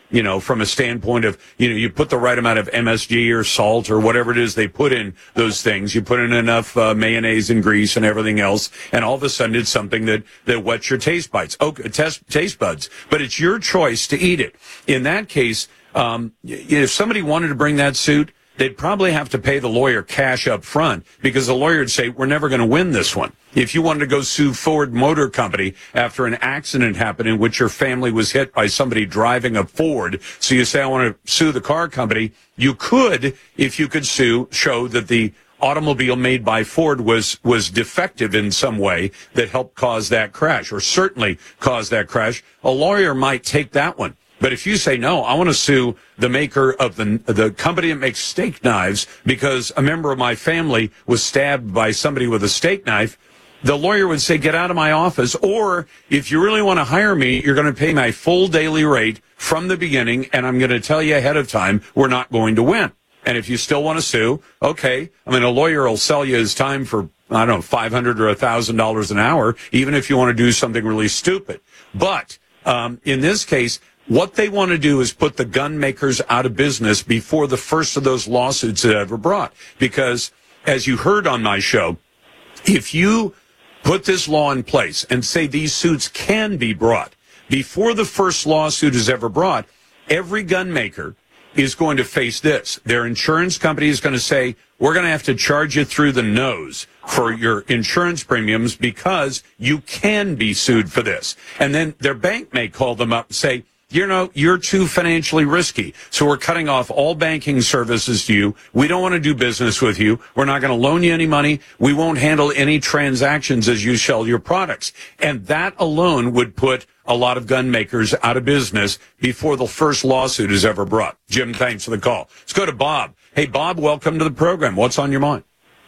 you know, from a standpoint of, you know, you put the right amount of M S G or salt or whatever it is they put in those things. You put in enough uh, mayonnaise and grease and everything else, and all of a sudden it's something that, that whets your taste buds. Okay, test, taste buds. But it's your choice to eat it. In that case, um, if somebody wanted to bring that suit, they'd probably have to pay the lawyer cash up front, because the lawyer would say, we're never going to win this one. If you wanted to go sue Ford Motor Company after an accident happened in which your family was hit by somebody driving a Ford, so you say, I want to sue the car company, you could, if you could sue, show that the automobile made by Ford was was defective in some way that helped cause that crash, or certainly caused that crash. A lawyer might take that one. But if you say, no, I want to sue the maker of the the company that makes steak knives because a member of my family was stabbed by somebody with a steak knife, the lawyer would say, get out of my office. Or if you really want to hire me, you're going to pay my full daily rate from the beginning, and I'm going to tell you ahead of time we're not going to win. And if you still want to sue, okay, I mean, a lawyer will sell you his time for, I don't know, five hundred dollars or one thousand dollars an hour, even if you want to do something really stupid. But um, in this case, what they want to do is put the gun makers out of business before the first of those lawsuits are ever brought. Because, as you heard on my show, if you put this law in place and say these suits can be brought before the first lawsuit is ever brought, every gun maker is going to face this. Their insurance company is going to say, we're going to have to charge you through the nose for your insurance premiums because you can be sued for this. And then their bank may call them up and say, you know, you're too financially risky, so we're cutting off all banking services to you. We don't want to do business with you. We're not going to loan you any money. We won't handle any transactions as you sell your products. And that alone would put a lot of gun makers out of business before the first lawsuit is ever brought. Jim, thanks for the call. Let's go to Bob. Hey, Bob, welcome to the program. What's on your mind?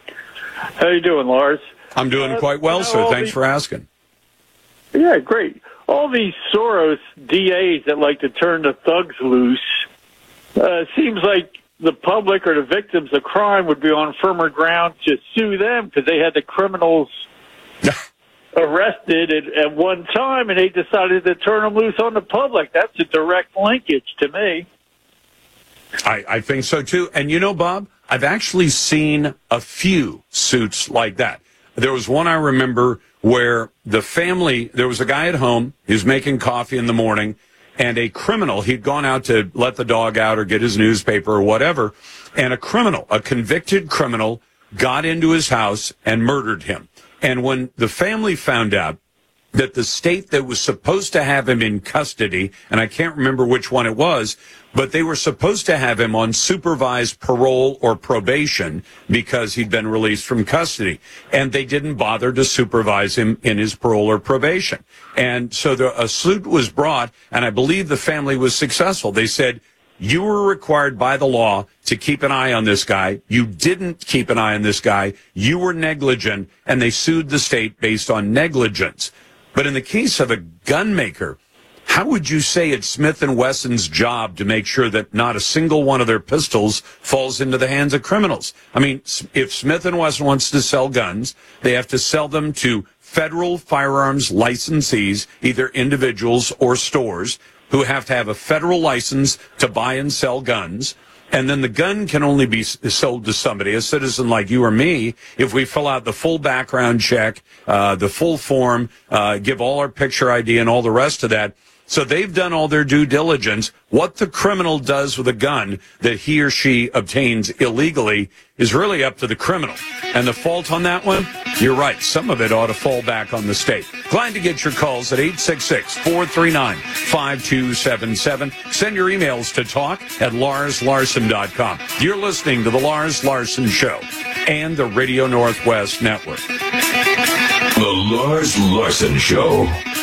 How you doing, Lars? I'm doing uh, quite well, sir. Thanks the... for asking. Yeah, great. All these Soros D As that like to turn the thugs loose, uh, seems like the public or the victims of crime would be on firmer ground to sue them because they had the criminals arrested at, at one time and they decided to turn them loose on the public. That's a direct linkage to me. I, I think so, too. And you know, Bob, I've actually seen a few suits like that. There was one I remember where the family, there was a guy at home, he was making coffee in the morning, and a criminal, he'd gone out to let the dog out or get his newspaper or whatever, and a criminal, a convicted criminal, got into his house and murdered him. And when the family found out that the state that was supposed to have him in custody, and I can't remember which one it was, but they were supposed to have him on supervised parole or probation because he'd been released from custody. And they didn't bother to supervise him in his parole or probation. And so the, a suit was brought, and I believe the family was successful. They said, you were required by the law to keep an eye on this guy. You didn't keep an eye on this guy. You were negligent, and they sued the state based on negligence. But in the case of a gun maker, how would you say it's Smith and Wesson's job to make sure that not a single one of their pistols falls into the hands of criminals? I mean, if Smith and Wesson wants to sell guns, they have to sell them to federal firearms licensees, either individuals or stores, who have to have a federal license to buy and sell guns. And then the gun can only be sold to somebody, a citizen like you or me, if we fill out the full background check, uh, the full form, uh, give all our picture I D and all the rest of that. So they've done all their due diligence. What the criminal does with a gun that he or she obtains illegally is really up to the criminal. And the fault on that one, you're right, some of it ought to fall back on the state. Glad to get your calls at eight six six, four three nine, five two seven seven. Send your emails to talk at lars larson dot com. You're listening to The Lars Larson Show and the Radio Northwest Network. The Lars Larson Show.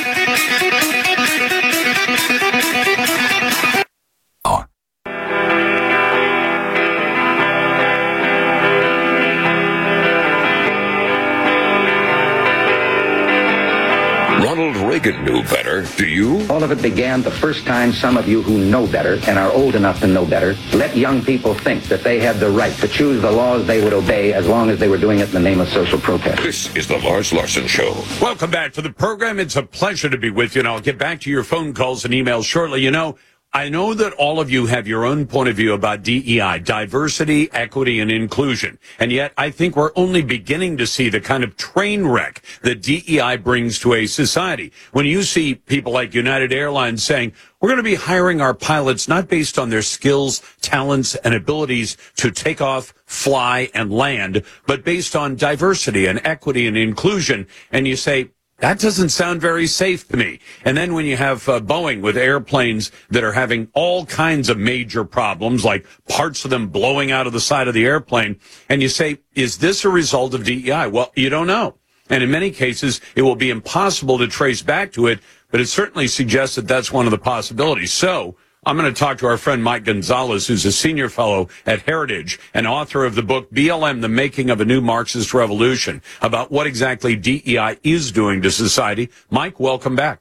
Ronald Reagan knew better. Do you? All of it began the first time some of you who know better and are old enough to know better let young people think that they had the right to choose the laws they would obey as long as they were doing it in the name of social protest. This is the Lars Larson Show. Welcome back to the program. It's a pleasure to be with you, and I'll get back to your phone calls and emails shortly. You know, I know that all of you have your own point of view about D E I, diversity, equity, and inclusion. And yet I think we're only beginning to see the kind of train wreck that D E I brings to a society. When you see people like United Airlines saying, we're going to be hiring our pilots not based on their skills, talents, and abilities to take off, fly, and land, but based on diversity and equity and inclusion. And you say, that doesn't sound very safe to me. And then when you have uh, Boeing with airplanes that are having all kinds of major problems, like parts of them blowing out of the side of the airplane, and you say, is this a result of D E I? Well, you don't know. And in many cases, it will be impossible to trace back to it, but it certainly suggests that that's one of the possibilities. So I'm going to talk to our friend Mike Gonzalez, who's a senior fellow at Heritage and author of the book B L M, The Making of a New Marxist Revolution, about what exactly D E I is doing to society. Mike, welcome back.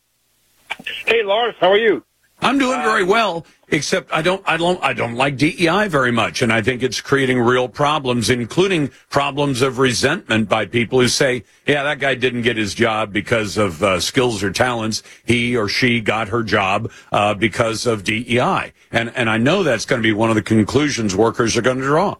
Hey, Lars, how are you? I'm doing very well, except I don't, I don't, I don't like D E I very much, and I think it's creating real problems, including problems of resentment by people who say, "Yeah, that guy didn't get his job because of uh, skills or talents. He or she got her job uh, because of D E I." And and I know that's going to be one of the conclusions workers are going to draw.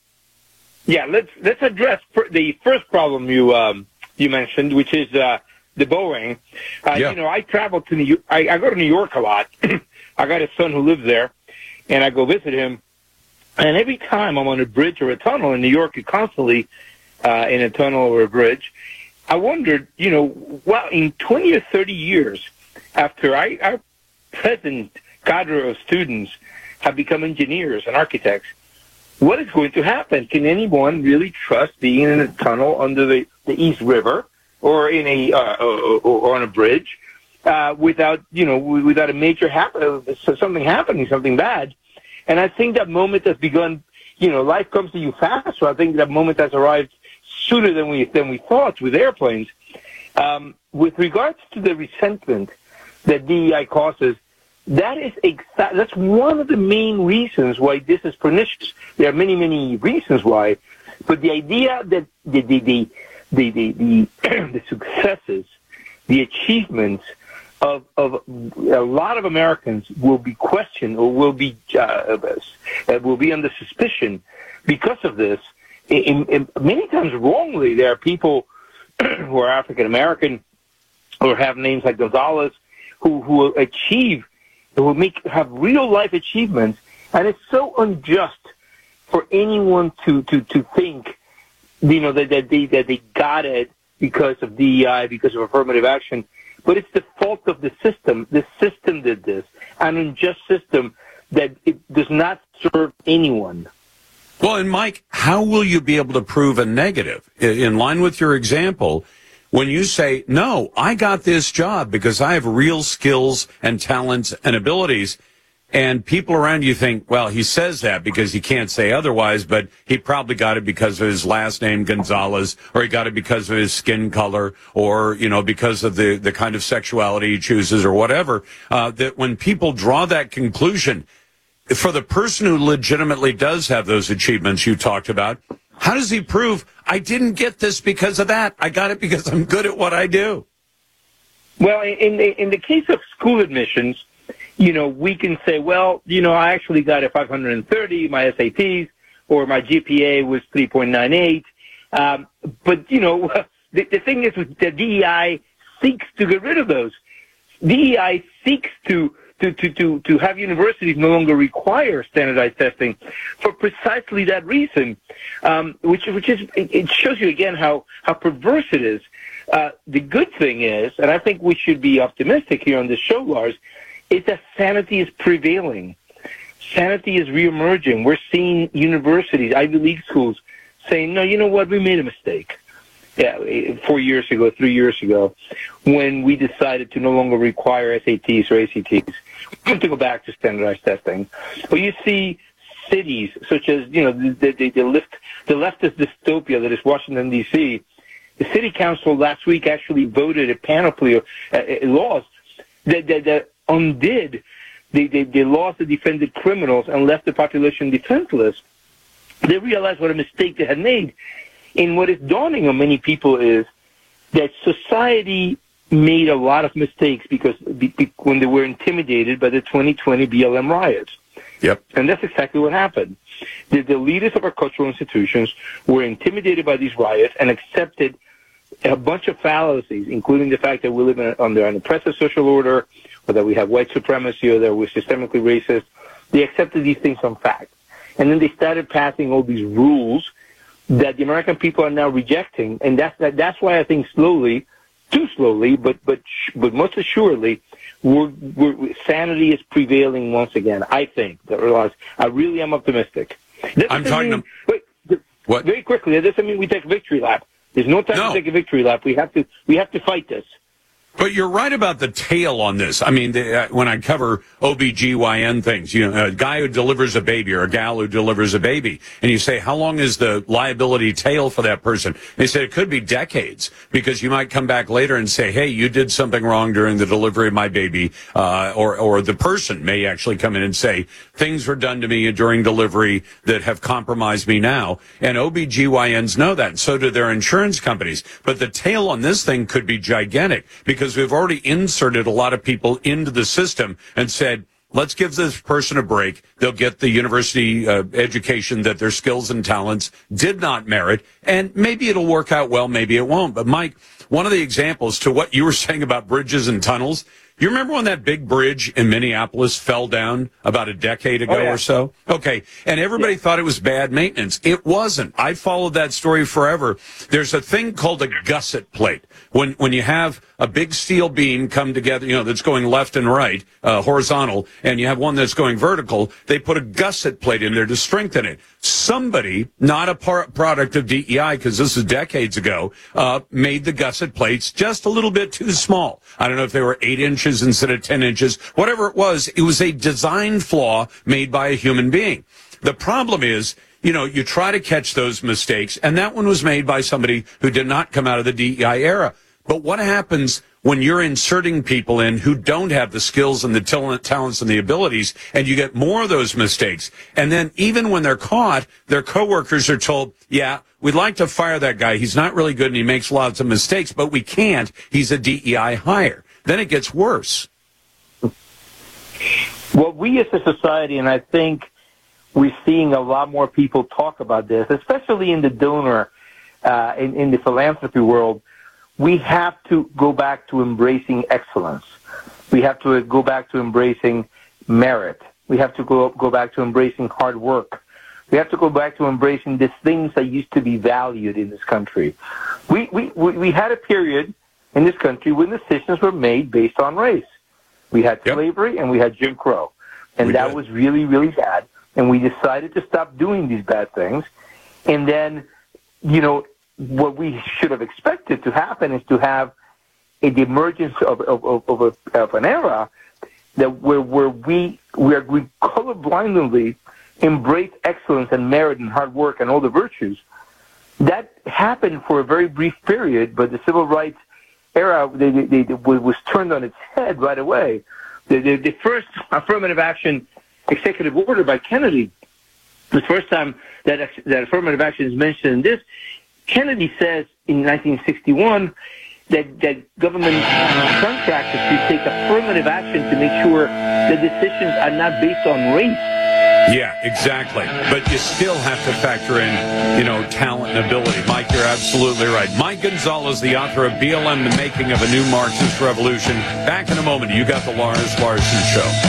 Yeah, let's let's address the first problem you um, you mentioned, which is uh, the Boeing. Uh, yeah. You know, I travel to New I, I go to New York a lot. I got a son who lives there, and I go visit him. And every time I'm on a bridge or a tunnel in New York, you're constantly uh, in a tunnel or a bridge. I wondered, you know, well, in twenty or thirty years after I, our present cadre of students have become engineers and architects, what is going to happen? Can anyone really trust being in a tunnel under the, the East River or in a uh, or, or on a bridge uh, without you know without a major happen something happening, something bad? And I think that moment has begun. You know, life comes to you fast. So I think that moment has arrived sooner than we than we thought with airplanes. Um, with regards to the resentment that D E I causes, that is exa- that's one of the main reasons why this is pernicious. There are many, many reasons why, but the idea that the the the the the, the, the successes, the achievements of of a lot of Americans will be questioned or will be uh, will be under suspicion because of this. In, in, many times wrongly, there are people who are African American or have names like Gonzalez who who will achieve. It will make have real life achievements, and it's so unjust for anyone to, to, to think, you know, that, that they that they got it because of D E I, because of affirmative action. But it's the fault of the system. The system did this, an unjust system that it does not serve anyone. Well, and Mike, how will you be able to prove a negative? In line with your example, when you say, no, I got this job because I have real skills and talents and abilities, and people around you think, well, he says that because he can't say otherwise, but he probably got it because of his last name, Gonzalez, or he got it because of his skin color, or, you know, because of the, the kind of sexuality he chooses or whatever, uh, that when people draw that conclusion, for the person who legitimately does have those achievements you talked about, how does he prove I didn't get this because of that? I got it because I'm good at what I do. Well, in the in the case of school admissions, you know, we can say, well, you know, I actually got a five hundred thirty, my S A Ts, or my G P A was three point nine eight. Um, but, you know, the, the thing is that D E I seeks to get rid of those. D E I seeks to To, to, to, to have universities no longer require standardized testing for precisely that reason, um, which which is it, it shows you again how, how perverse it is. Uh, the good thing is, and I think we should be optimistic here on this show, Lars, is that sanity is prevailing. Sanity is reemerging. We're seeing universities, Ivy League schools, saying, no, you know what, we made a mistake. Yeah, four years ago, three years ago, when we decided to no longer require S A Ts or A C Ts. We have to go back to standardized testing. But you see cities such as, you know, the, the, the, left, the leftist dystopia that is Washington, D C, the city council last week actually voted a panoply of uh, laws that, that, that undid the, the, the laws that defended criminals and left the population defenseless. They realized what a mistake they had made. And what is dawning on many people is that society made a lot of mistakes because be, be, when they were intimidated by the twenty twenty B L M riots. Yep. And that's exactly what happened. The, the leaders of our cultural institutions were intimidated by these riots and accepted a bunch of fallacies, including the fact that we live in, under an oppressive social order, or that we have white supremacy, or that we're systemically racist. They accepted these things on fact. And then they started passing all these rules that the American people are now rejecting. And that's, that, that's why I think slowly, too slowly, but, but, but most assuredly, We're, we're, sanity is prevailing once again. I think. I really am optimistic. I'm talking. Mean, wait, what? Very quickly. That doesn't mean we take a victory lap. There's no time no. to take a victory lap. We have to. We have to fight this. But you're right about the tail on this. I mean, the, uh, when I cover O B G Y N things, you know, a guy who delivers a baby or a gal who delivers a baby, and you say, how long is the liability tail for that person? They said it could be decades, because you might come back later and say, hey, you did something wrong during the delivery of my baby, uh, or, or the person may actually come in and say, things were done to me during delivery that have compromised me now. And O B G Y Ns know that, and so do their insurance companies. But the tail on this thing could be gigantic, because because we've already inserted a lot of people into the system and said, let's give this person a break. They'll get the university uh, education that their skills and talents did not merit, and maybe it'll work out well, maybe it won't. But, Mike, one of the examples to what you were saying about bridges and tunnels, you remember when that big bridge in Minneapolis fell down about a decade ago oh, yeah. or so? Okay. And everybody yeah. thought it was bad maintenance. It wasn't. I followed that story forever. There's a thing called a gusset plate. When when you have a big steel beam come together, you know, that's going left and right, uh, horizontal, and you have one that's going vertical, they put a gusset plate in there to strengthen it. Somebody, not a par- product of D E I, because this is decades ago, uh, made the gusset plates just a little bit too small. I don't know if they were eight inches instead of ten inches. Whatever it was, it was a design flaw made by a human being. The problem is, you know, you try to catch those mistakes, and that one was made by somebody who did not come out of the D E I era. But what happens when you're inserting people in who don't have the skills and the talent, talents and the abilities, and you get more of those mistakes? And then even when they're caught, their coworkers are told, yeah, we'd like to fire that guy. He's not really good and he makes lots of mistakes, but we can't. He's a D E I hire. Then it gets worse. Well, we as a society, and I think we're seeing a lot more people talk about this, especially in the donor, uh, in, in the philanthropy world. We have to go back to embracing excellence. We have to go back to embracing merit. We have to go go back to embracing hard work. We have to go back to embracing the things that used to be valued in this country. We we we had a period in this country when decisions were made based on race. We had yep. slavery and we had Jim Crow, and we that did. was really really bad. And we decided to stop doing these bad things, and then, you know, what we should have expected to happen is to have a, the emergence of of, of, of, a, of an era that where where we where we colorblindly embrace excellence and merit and hard work and all the virtues. That happened for a very brief period, but the civil rights era they, they, they, was turned on its head right away. The, the, the first affirmative action executive order by Kennedy, the first time that that affirmative action is mentioned in this, Kennedy says in nineteen sixty-one that, that government contractors should take affirmative action to make sure that decisions are not based on race. Yeah, exactly. But you still have to factor in, you know, talent and ability. Mike, you're absolutely right. Mike Gonzalez, the author of B L M, The Making of a New Marxist Revolution. Back in a moment. You got the Lars Larson Show.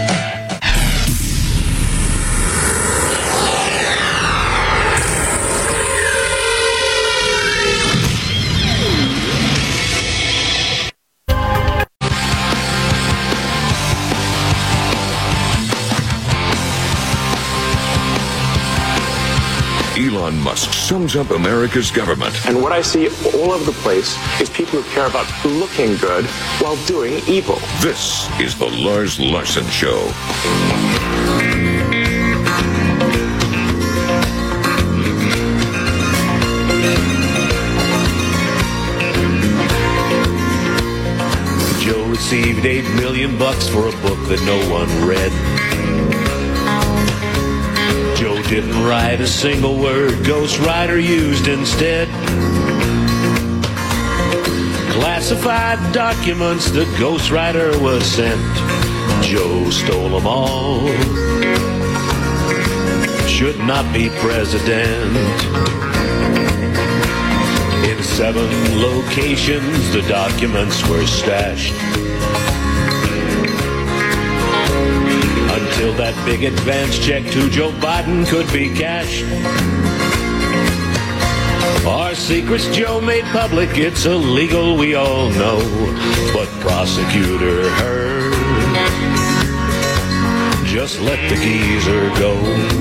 Elon Musk sums up America's government. And what I see all over the place is people who care about looking good while doing evil. This is the Lars Larson Show. Joe received eight million bucks for a book that no one read. Joe didn't write a single word, ghostwriter used instead. Classified documents the ghostwriter was sent. Joe stole them all. Should not be president. In seven locations the documents were stashed. Until that big advance check to Joe Biden could be cashed. Our secrets Joe made public, it's illegal, we all know. But prosecutor heard, just let the geezer go.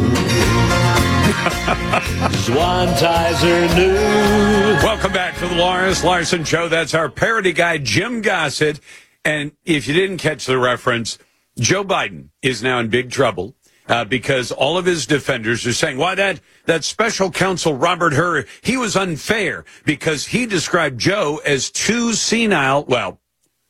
Zwantizer knew. Welcome back to the Lars Larson Show. That's our parody guy, Jim Gossett. And if you didn't catch the reference, Joe Biden is now in big trouble. Uh, because all of his defenders are saying, why, that, that special counsel Robert Hur, he was unfair because he described Joe as too senile, well,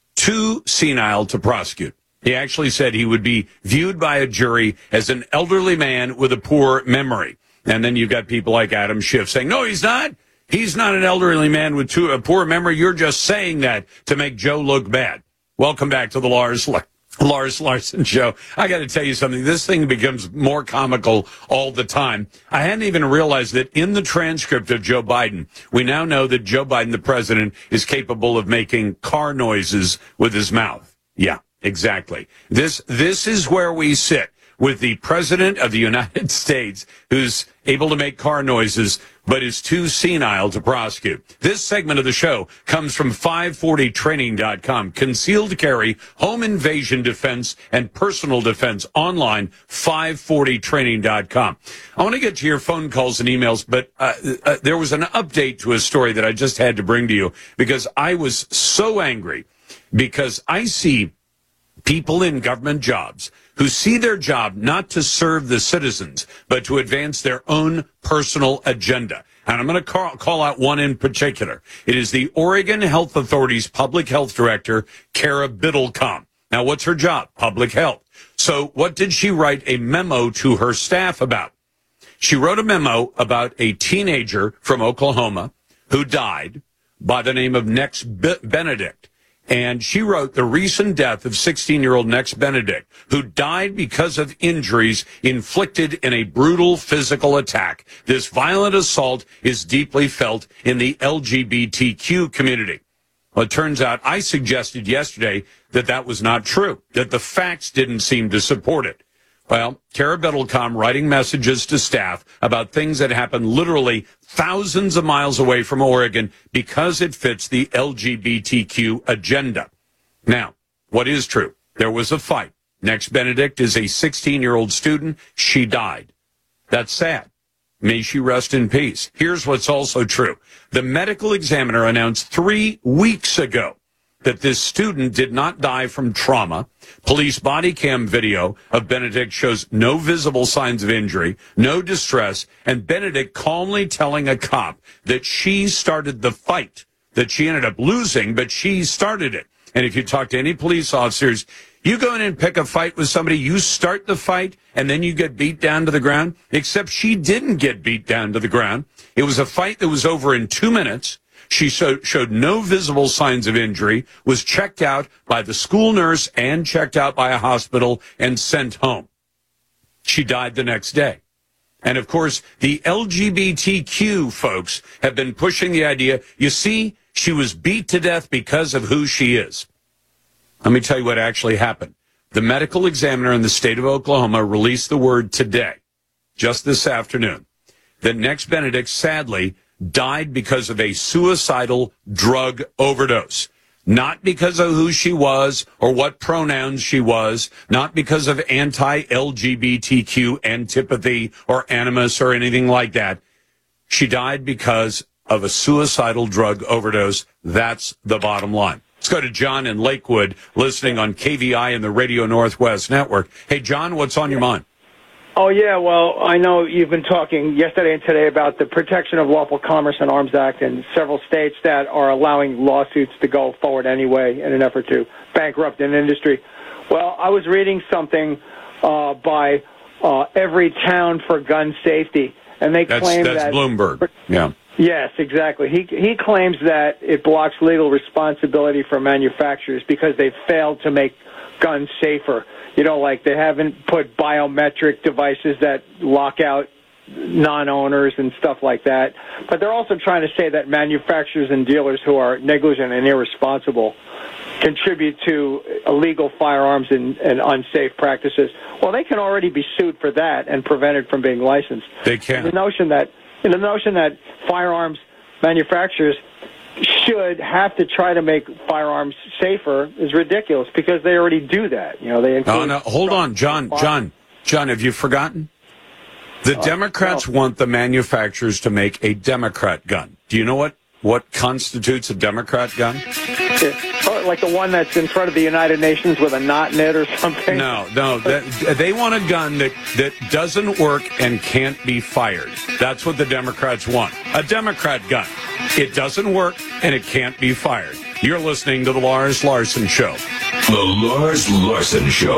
too senile to prosecute. He actually said he would be viewed by a jury as an elderly man with a poor memory. And then you've got people like Adam Schiff saying, no, he's not. He's not an elderly man with too, a poor memory. You're just saying that to make Joe look bad. Welcome back to the Lars Lars Larson Show. I got to tell you something. This thing becomes more comical all the time. I hadn't even realized that in the transcript of Joe Biden, we now know that Joe Biden, the president, is capable of making car noises with his mouth. Yeah, exactly. This, this is where we sit with the president of the United States, who's able to make car noises, but is too senile to prosecute. This segment of the show comes from five forty training dot com. Concealed carry, home invasion defense, and personal defense online, five forty training dot com. I want to get to your phone calls and emails, but uh, uh, there was an update to a story that I just had to bring to you because I was so angry because I see people in government jobs who see their job not to serve the citizens, but to advance their own personal agenda. And I'm going to call, call out one in particular. It is the Oregon Health Authority's public health director, Kara Biddlecombe. Now, what's her job? Public health. So what did she write a memo to her staff about? She wrote a memo about a teenager from Oklahoma who died by the name of Nex Benedict. And she wrote the recent death of sixteen-year-old Nex Benedict, who died because of injuries inflicted in a brutal physical attack. This violent assault is deeply felt in the L G B T Q community. Well, it turns out I suggested yesterday that that was not true, that the facts didn't seem to support it. Well, Kara Biddlecombe writing messages to staff about things that happen literally thousands of miles away from Oregon because it fits the L G B T Q agenda. Now, what is true? There was a fight. Nex Benedict is a sixteen-year-old student. She died. That's sad. May she rest in peace. Here's what's also true. The medical examiner announced three weeks ago that this student did not die from trauma. Police body cam video of Benedict shows no visible signs of injury, no distress, and Benedict calmly telling a cop that she started the fight, that she ended up losing, but she started it. And if you talk to any police officers, you go in and pick a fight with somebody, you start the fight, and then you get beat down to the ground, except she didn't get beat down to the ground. It was a fight that was over in two minutes. She showed, showed no visible signs of injury, was checked out by the school nurse and checked out by a hospital and sent home. She died the next day. And, of course, the L G B T Q folks have been pushing the idea, you see, she was beat to death because of who she is. Let me tell you what actually happened. The medical examiner in the state of Oklahoma released the word today, just this afternoon, that Nex Benedict, sadly, died because of a suicidal drug overdose. Not because of who she was or what pronouns she was, not because of anti-L G B T Q antipathy or animus or anything like that. She died because of a suicidal drug overdose. That's the bottom line. Let's go to John in Lakewood, listening on K V I and the Radio Northwest Network. Hey, John, what's on your mind? Oh, yeah, well, I know you've been talking yesterday and today about the Protection of Lawful Commerce and Arms Act in several states that are allowing lawsuits to go forward anyway in an effort to bankrupt an industry. Well, I was reading something uh, by uh, Every Town for Gun Safety, and they that's, claim that's that... Bloomberg, yeah. Yes, exactly. He he claims that it blocks legal responsibility for manufacturers because they've failed to make guns safer. You know, like they haven't put biometric devices that lock out non-owners and stuff like that. But they're also trying to say that manufacturers and dealers who are negligent and irresponsible contribute to illegal firearms and, and unsafe practices. Well, they can already be sued for that and prevented from being licensed. They can. The notion that the notion that firearms manufacturers should have to try to make firearms safer is ridiculous because they already do that. You know, they. Oh, no, hold on, John. John. John, have you forgotten? The uh, Democrats no. want the manufacturers to make a Democrat gun. Do you know what, what constitutes a Democrat gun? It, like the one that's in front of the United Nations with a knot in it or something? No, no. That, they want a gun that, that doesn't work and can't be fired. That's what the Democrats want. A Democrat gun. It doesn't work and it can't be fired. You're listening to The Lars Larson Show. The Lars Larson Show.